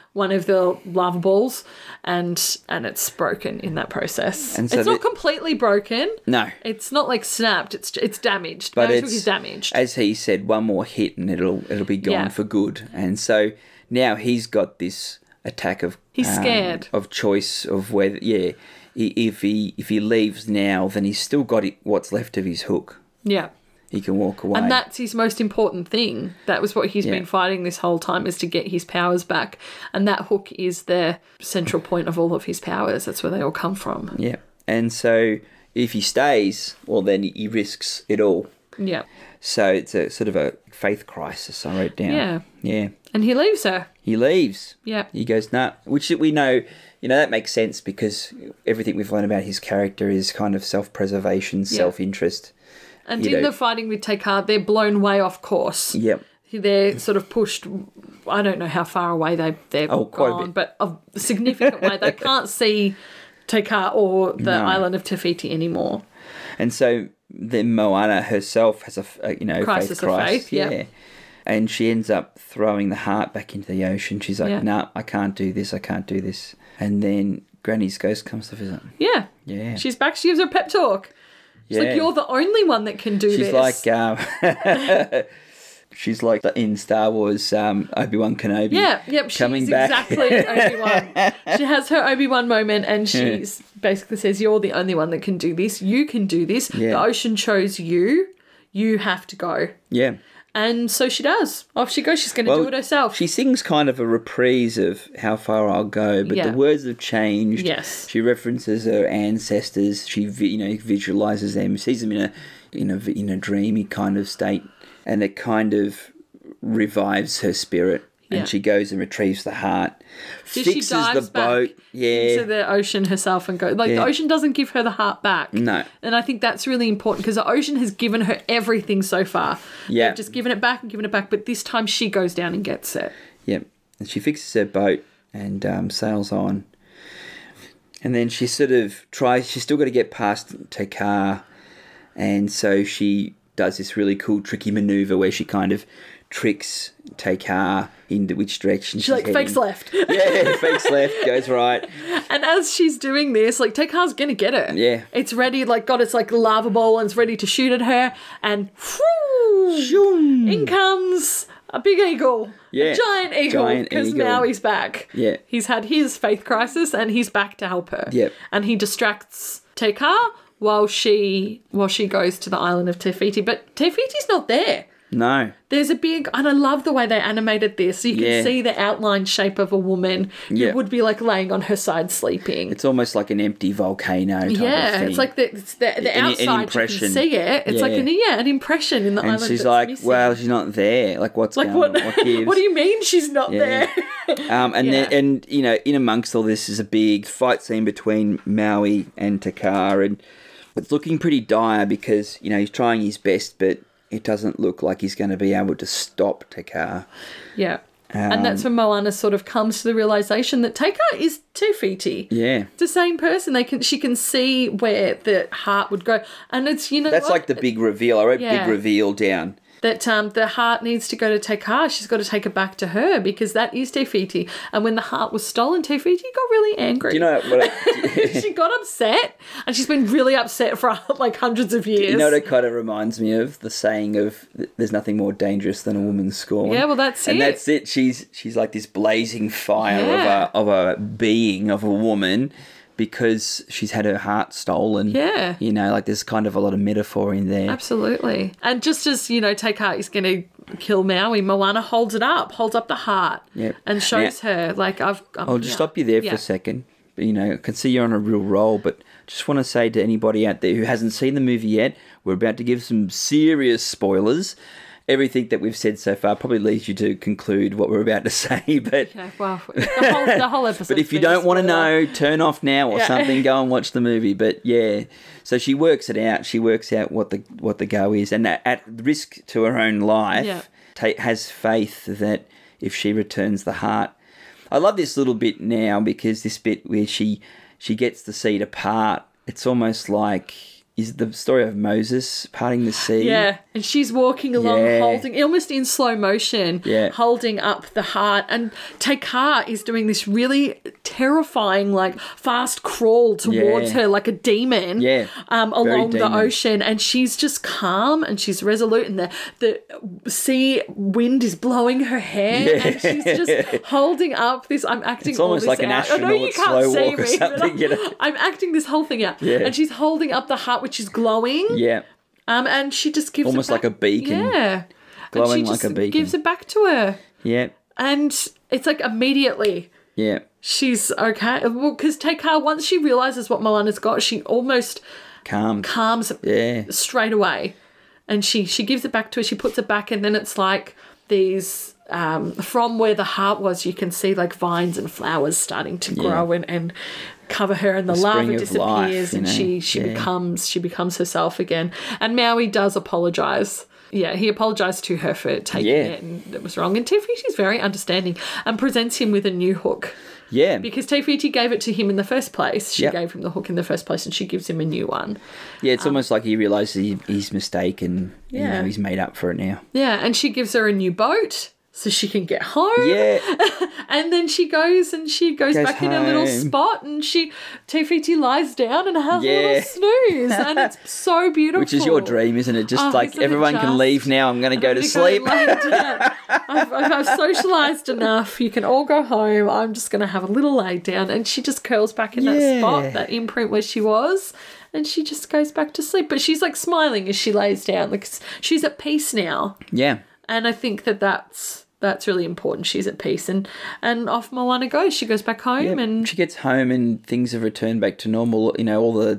one of the lava balls, and it's broken in that process. And so it's not completely broken. No. It's not like snapped. It's damaged. But Maoi's hook is damaged. As he said, one more hit and it'll be gone for good. And so now he's got this attack of He's scared of choice of whether if he leaves now, then he's still got what's left of his hook. Yeah. He can walk away. And that's his most important thing. That was what he's been fighting this whole time, is to get his powers back. And that hook is the central point of all of his powers. That's where they all come from. Yeah. And so if he stays, well, then he risks it all. Yeah. So it's a sort of a faith crisis, I wrote down. Yeah. Yeah. And he leaves her. He leaves. Yeah. He goes, nah, which we know, that makes sense because everything we've learned about his character is kind of self-preservation, self-interest. And in the fighting with Tekar, they're blown way off course. Yep. They're sort of pushed, I don't know how far away they're quite a gone, bit. but a significant way. They can't see Tekar or the island of Te Fiti anymore. And so then Moana herself has a Crisis of faith, yeah. And she ends up throwing the heart back into the ocean. She's like, nah, I can't do this. And then Granny's ghost comes to visit. Yeah. Yeah. She's back. She gives her a pep talk. She's like, you're the only one that can do this. She's like in Star Wars, Obi-Wan Kenobi. Yeah, yep, coming she's back. exactly Obi-Wan. She has her Obi-Wan moment and she basically says, you're the only one that can do this. You can do this. Yeah. The ocean chose you. You have to go. Yeah. And so she does. Off she goes. She's going to do it herself. She sings kind of a reprise of How Far I'll Go, but the words have changed. Yes. She references her ancestors. She, visualizes them, sees them in a dreamy kind of state, and it kind of revives her spirit. And she goes and retrieves the heart, fixes the boat, into the ocean herself and go. The ocean doesn't give her the heart back. No. And I think that's really important because the ocean has given her everything so far. Yeah. They've just given it back, but this time she goes down and gets it. Yep. And she fixes her boat and sails on. And then she sort of she's still got to get past Tekar. And so she does this really cool, tricky maneuver where she kind of tricks Tekar into which direction she's heading. Fakes left. Yeah, fakes left, goes right. And as she's doing this, Tekar's going to get her. Yeah. It's ready, got its lava ball and it's ready to shoot at her. And whoo, in comes a big eagle. Yeah. A giant eagle. Because now he's back. Yeah. He's had his faith crisis and he's back to help her. Yep. And he distracts Tekar while she goes to the island of Te Fiti. But Te Fiti's not there. No. There's a big, and I love the way they animated this. So you can see the outline shape of a woman who would be laying on her side sleeping. It's almost like an empty volcano type of thing. It's like the outside, an impression. You can see it. It's like an impression in the island. And she's that's like, missing. well, she's not there. What's going on? What gives? What do you mean she's not there? Then in amongst all this is a big fight scene between Maui and Tekar, and it's looking pretty dire because he's trying his best, but it doesn't look like he's going to be able to stop Tekar. Yeah. And that's when Moana sort of comes to the realisation that Tekar is Te Fiti. Yeah. It's the same person. She can see where the heart would go. And it's, That's like the big reveal. I wrote big reveal down. That the heart needs to go to Tekar. She's got to take it back to her because that is Te Fiti. And when the heart was stolen, Te Fiti got really angry. Do you know what she got upset, and she's been really upset for hundreds of years. You know what it kind of reminds me of? The saying of, there's nothing more dangerous than a woman's scorn. Yeah, well, that's it. And that's it. She's like this blazing fire of a being, of a woman, because she's had her heart stolen. Yeah. There's kind of a lot of metaphor in there. Absolutely. And just as, Tekar is going to kill Maui, Moana holds up the heart and shows her, I'll just stop you there for a second. I can see you're on a real roll, but just want to say to anybody out there who hasn't seen the movie yet, we're about to give some serious spoilers. Everything that we've said so far probably leads you to conclude what we're about to say, but the whole episode. But if you don't want to know, turn off now or something. Go and watch the movie. But so she works it out. She works out what the go is, and at risk to her own life, has faith that if she returns the heart. I love this little bit now because this bit where she gets the seed apart. It's almost like is the story of Moses parting the sea. Yeah, and she's walking along Yeah. holding, almost in slow motion, Yeah. holding up the heart. And Tekar is doing this really terrifying, like, fast crawl towards Yeah. her like a demon Yeah, along the demon. ocean. And she's just calm and she's resolute. And the sea wind is blowing her hair. Yeah. And she's just holding up this. I'm acting It's all almost this like an out. I know you astronaut can't slow see walk or me, but something, you know? I'm acting this whole thing out. Yeah. And she's holding up the heart, which is glowing. Yeah. And she just gives Almost it back. like a beacon. Yeah. Glowing and she like just a beacon. gives it back to her. Yeah. And it's like immediately Yeah. she's okay. Well, because Tekar, once she realises what Moana's got, she almost Calm. calms Yeah. straight away. And she gives it back to her. She puts it back, and then it's like these... from where the heart was, you can see like vines and flowers starting to grow and cover her, and the lava spring of disappears, life, you and know? she becomes herself again. And Maui does apologise. Yeah, he apologised to her for taking it, and it was wrong. And Te Fiti's very understanding and presents him with a new hook. Yeah. Because Te Fiti gave it to him in the first place. She Yep. gave him the hook in the first place, and she gives him a new one. Yeah, it's almost like he realises his mistake and you Yeah. know, he's made up for it now. Yeah, and she gives her a new boat so she can get home. Yeah. And then she goes back in a little home. spot, and Te Fiti lies down and has a Yeah. little snooze, and it's so beautiful. Which is your dream, isn't it? Just like isn't it everyone can just? leave now. I'm going to go to I'm sleep. gonna go lay down. I've socialised enough. You can all go home. I'm just going to have a little lay down. And she just curls back in that Yeah. spot, that imprint where she was, and she just goes back to sleep. But she's like smiling as she lays down. Like she's at peace now. Yeah. And I think that's really important. She's at peace, and off Moana goes. She goes back home, Yeah, and she gets home and things have returned back to normal. You know, all the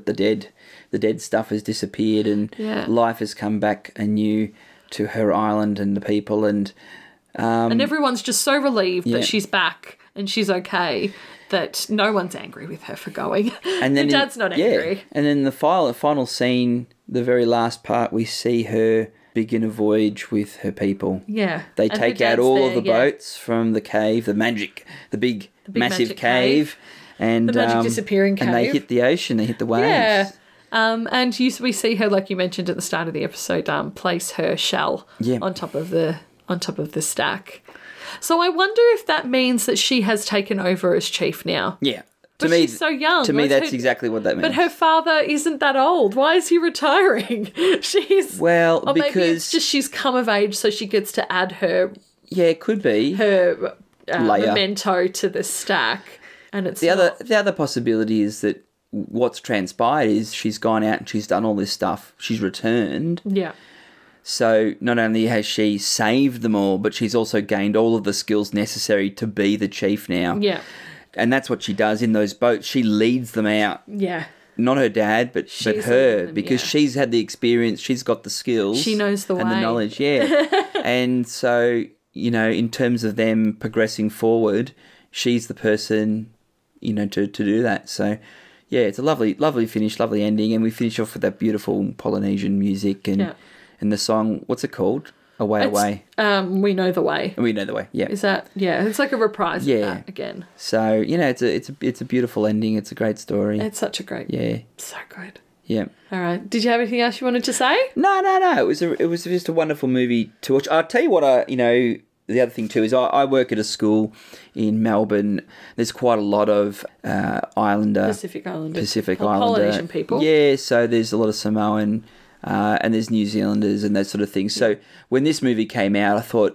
dead stuff has disappeared, and Yeah. life has come back anew to her island and the people, and everyone's just so relieved Yeah. that she's back and she's okay that no one's angry with her for going. and then Her dad's not angry. And then the final scene, the very last part, we see her begin a voyage with her people. Yeah, They And her take out dad's all there, of the yeah. boats from the cave, the big massive magic cave, and The magic disappearing and they cave. hit the ocean, they hit the waves. Yeah. And we see her, like you mentioned at the start of the episode, place her shell Yeah. on top of the stack. So I wonder if that means that she has taken over as chief now. Yeah. But she's so young. To me, Whereas that's exactly what that means. But her father isn't that old. Why is he retiring? She's Well, or maybe because it's just she's come of age, so she gets to add her yeah, it could be. Layer. Memento to the stack, and it's The other possibility is that what's transpired is she's gone out and she's done all this stuff. She's returned. Yeah. So not only has she saved them all, but she's also gained all of the skills necessary to be the chief now. Yeah. And that's what she does in those boats. She leads them out. Yeah. Not her dad, but She's her, leading them, because yeah. she's had the experience, she's got the skills. She knows the and way. the knowledge, yeah. And so, you know, in terms of them progressing forward, she's the person, you know, to do that. So, yeah, it's a lovely finish, lovely ending, and we finish off with that beautiful Polynesian music and the song, what's it called? Away, Away. We Know the Way. We Know the Way, yeah. Is that, yeah, it's like a reprise Yeah. of that again. So, you know, it's a beautiful ending. It's a great story. It's such a great, Yeah, so good. yeah. All right. Did you have anything else you wanted to say? No. It was just a wonderful movie to watch. I'll tell you what, the other thing too is I work at a school in Melbourne. There's quite a lot of Islander, Pacific Islander. Islander. Polynesian people. Yeah, so there's a lot of Samoan and there's New Zealanders and that sort of thing. So when this movie came out, I thought,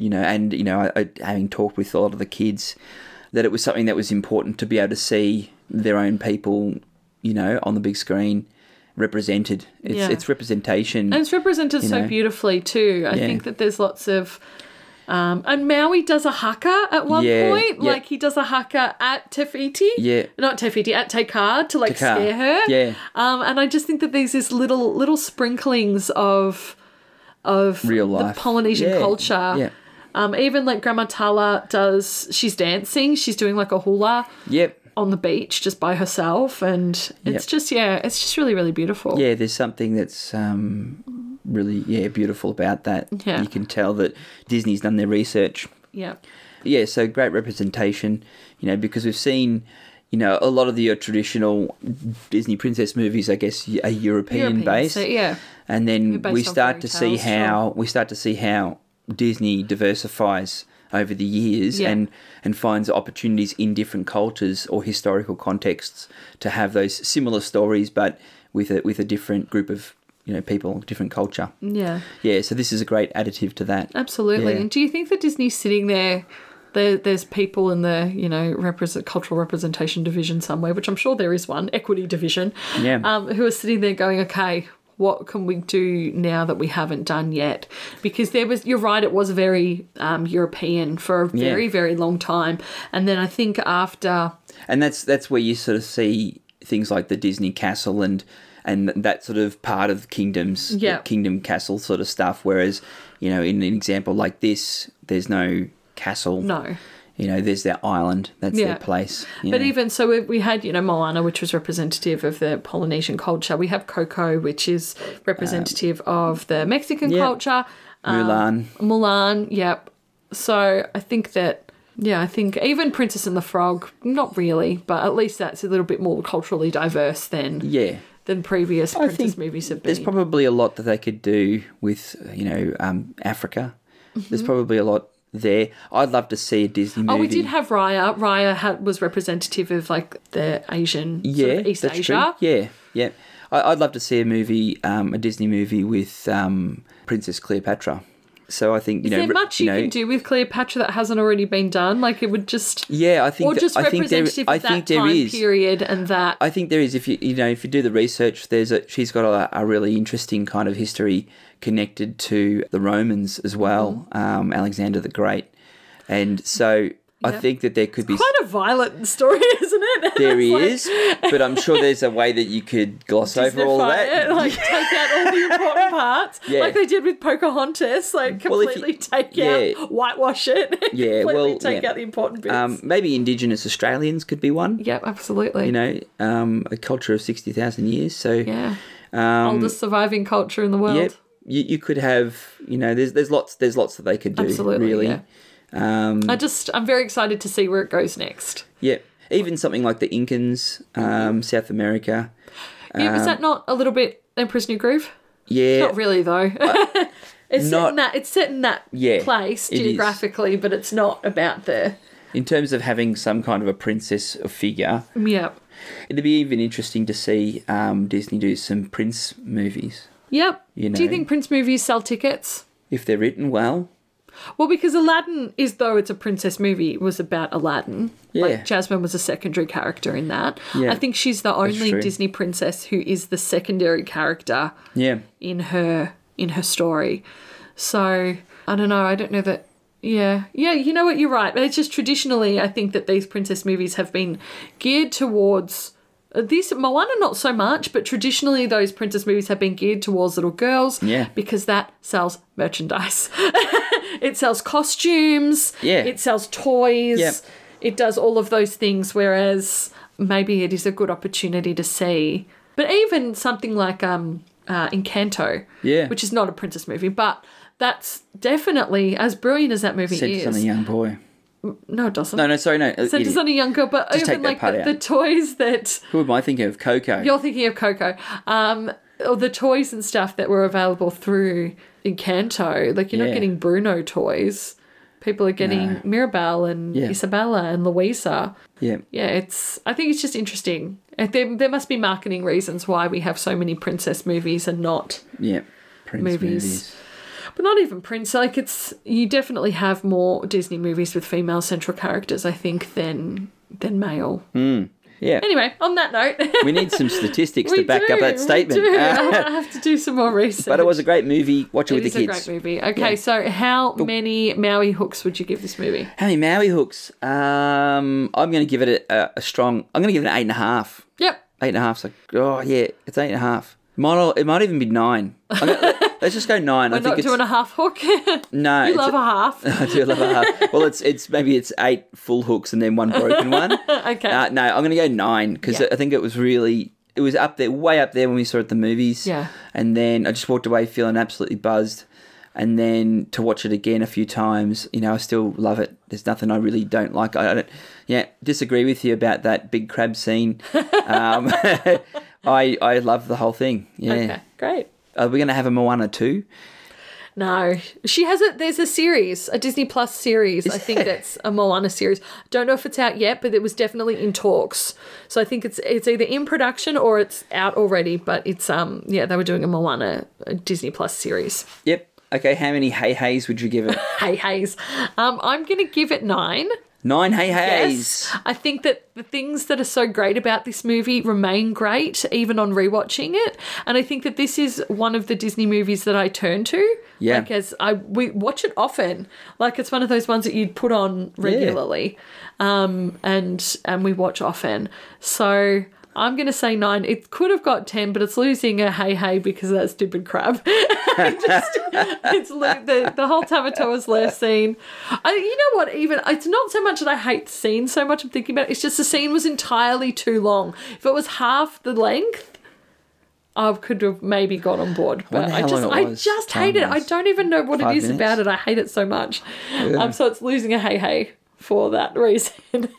I having talked with a lot of the kids, that it was something that was important to be able to see their own people, on the big screen represented. It's representation. And it's represented so know. beautifully too. I think that there's lots of... and Maui does a haka at one point. Yeah. Like, he does a haka at Te Fiti. Yeah. Not Te Fiti, at Tekar to, like, Tekar. scare her. Yeah. And I just think that there's this little sprinklings of Real life. the Polynesian Yeah. culture. Yeah. Even, like, Grandma Tala she's dancing. She's doing, like, a hula Yep. on the beach just by herself. And it's just really, really beautiful. Yeah, there's something that's really beautiful about that. Yeah. You can tell that Disney's done their research. Yeah. Yeah, so great representation, because we've seen, a lot of the traditional Disney princess movies, I guess, are European based. So, yeah. And then Based we on start fairy to see tales, how Disney diversifies over the years Yeah. and finds opportunities in different cultures or historical contexts to have those similar stories, but with a different group of people, different culture. Yeah. Yeah, so this is a great additive to that. Absolutely. Yeah. And do you think that Disney's sitting there's people in the cultural representation division somewhere, which I'm sure there is one, equity division, who are sitting there going, okay, what can we do now that we haven't done yet? Because you're right, it was very European for a very, very long time. And then I think after... And that's where you sort of see things like the Disney Castle and that sort of part of kingdoms, kingdom castle sort of stuff. Whereas, in an example like this, there's no castle. No. There's their island. That's their place. But even so, we had, Moana, which was representative of the Polynesian culture. We have Coco, which is representative of the Mexican culture. Mulan, yep. So I think that, I think even Princess and the Frog, not really, but at least that's a little bit more culturally diverse than previous princess movies have been. There's probably a lot that they could do with, Africa. There's probably a lot there. I'd love to see a Disney movie. Oh, we did have Raya. Raya was representative of like the Asian, sort of East Asia. True. Yeah. I'd love to see a movie, a Disney movie with Princess Cleopatra. So I think Is there much you can do with Cleopatra that hasn't already been done? Like it would just I think or just representative of that time period and that. I think there is. If you do the research, she's got a really interesting kind of history connected to the Romans as well, Alexander the Great, and so. I think that there could be... quite a violent story, isn't it? There is, but I'm sure there's a way that you could gloss over all of that. Take out all the important parts, like they did with Pocahontas, completely whitewash it, take out the important bits. Maybe Indigenous Australians could be one. Yep, absolutely. A culture of 60,000 years. So oldest surviving culture in the world. Yep, you could have. There's lots that they could do. Absolutely, really. Yeah. I'm very excited to see where it goes next. Yeah, even something like the Incans, South America. Is that not a little bit Emperor's New Groove? Yeah, not really though. It's set in that place geographically, but it's not about the. In terms of having some kind of a princess figure. Yeah, it'd be even interesting to see Disney do some Prince movies. Yep. Do you think Prince movies sell tickets? If they're written well. Well, because Aladdin, though it's a princess movie, it was about Aladdin. Yeah. Like Jasmine was a secondary character in that. Yeah. I think she's the only Disney princess who is the secondary character in her story. So, I don't know. I don't know that... Yeah, you know what? You're right. It's just traditionally, I think that these princess movies have been geared towards... Moana not so much, but traditionally those princess movies have been geared towards little girls because that sells merchandise. It sells costumes, it sells toys, it does all of those things, whereas maybe it is a good opportunity to see. But even something like Encanto, which is not a princess movie, but that's definitely, as brilliant as that movie is... Centers on a young boy. No, it doesn't. No, sorry, no. Centers on a young girl, but just even like the toys that... Who am I thinking of? Coco. You're thinking of Coco. Or the toys and stuff that were available through Encanto. Like, you're not getting Bruno toys. People are getting Mirabelle and Isabella and Louisa. Yeah. Yeah, I think it's just interesting. There must be marketing reasons why we have so many princess movies and not Prince movies. But not even Prince. Like, you definitely have more Disney movies with female central characters, I think, than male. Yeah. Anyway, on that note... we need some statistics to back up that statement. I have to do some more research. But it was a great movie. Watch it with the kids. It is a great movie. Okay, so how many Maui hooks would you give this movie? How many Maui hooks? I'm going to give it a strong... I'm going to give it an 8.5. Yep. 8.5. It's 8.5. It might even be 9. Let's just go 9. We're not doing a half hook? No. You love a half. I do love a half. Well, it's 8 full hooks and then 1 broken one. Okay. No, I'm going to go 9 because I think it was up there, way up there when we saw it at the movies. Yeah. And then I just walked away feeling absolutely buzzed. And then to watch it again a few times, you know, I still love it. There's nothing I really don't like. I don't, disagree with you about that big crab scene. I love the whole thing. Yeah. Okay, great. Are we going to have a Moana 2? No, she has it. There's a series, a Disney Plus series. I think that's a Moana series. Don't know if it's out yet, but it was definitely in talks. So I think it's either in production or it's out already. But it's they were doing a Moana Disney Plus series. Yep. Okay. How many hey heys would you give it? Hey heys. I'm gonna give it 9. 9 hey heys. Yes. I think that the things that are so great about this movie remain great, even on rewatching it. And I think that this is one of the Disney movies that I turn to. Yeah. Like we watch it often. Like it's one of those ones that you'd put on regularly. And we watch often. So I'm going to say 9. It could have got 10, but it's losing a hey because of that stupid crab. The whole Tamatoa Lair scene. You know what? Even it's not so much that I hate the scene so much. I'm thinking about it. It's just the scene was entirely too long. If it was half the length, I could have maybe got on board. But I just hate it. I don't even know what it is about it. I hate it so much. Yeah. So it's losing a hey for that reason.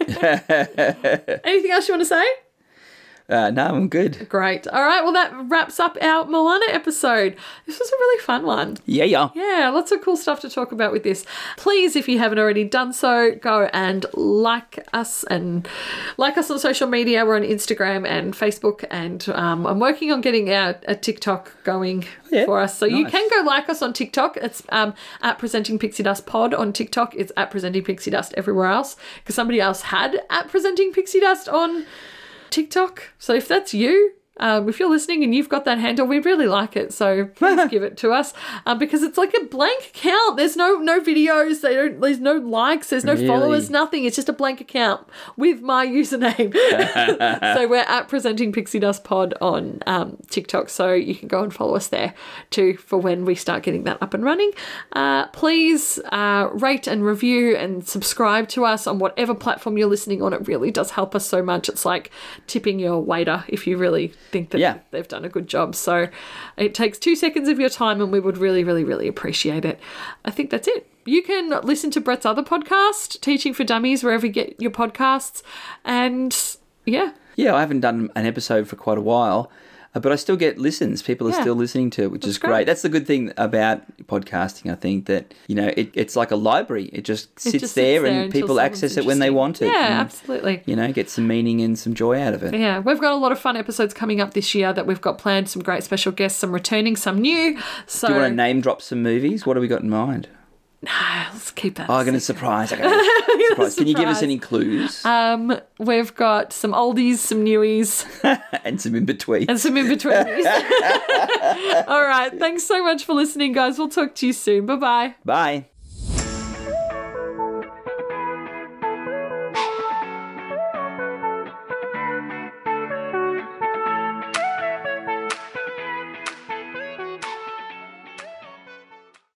Anything else you want to say? No, I'm good. Great. All right. Well, that wraps up our Moana episode. This was a really fun one. Yeah. Yeah, lots of cool stuff to talk about with this. Please, if you haven't already done so, go and like us on social media. We're on Instagram and Facebook, and I'm working on getting a TikTok going for us. So you can go like us on TikTok. It's at Presenting Pixie Dust Pod on TikTok. It's at Presenting Pixie Dust everywhere else because somebody else had at Presenting Pixie Dust on TikTok. So if that's you, if you're listening and you've got that handle, we really like it. So please give it to us because it's like a blank account. There's no videos. There's no likes. There's no followers. Nothing. It's just a blank account with my username. So we're at Presenting Pixie Dust Pod on TikTok. So you can go and follow us there too for when we start getting that up and running. Please rate and review and subscribe to us on whatever platform you're listening on. It really does help us so much. It's like tipping your waiter if you really think that they've done a good job. So it takes 2 seconds of your time and we would really, really, really appreciate it. I think that's it. You can listen to Brett's other podcast, Teaching for Dummies, wherever you get your podcasts. And yeah, I haven't done an episode for quite a while, but I still get listens. People are still listening to it, which is great. That's the good thing about podcasting, I think, that, you know, it's like a library. It just sits there and people access it when they want it. Yeah, and, absolutely. You know, get some meaning and some joy out of it. Yeah, we've got a lot of fun episodes coming up this year that we've got planned, some great special guests, some returning, some new. So, do you want to name drop some movies? What have we got in mind? No, let's keep that. I'm going to surprise. Okay. Surprise. Can you give us any clues? We've got some oldies, some newies. And some in-betweens. All right. Thanks so much for listening, guys. We'll talk to you soon. Bye-bye. Bye.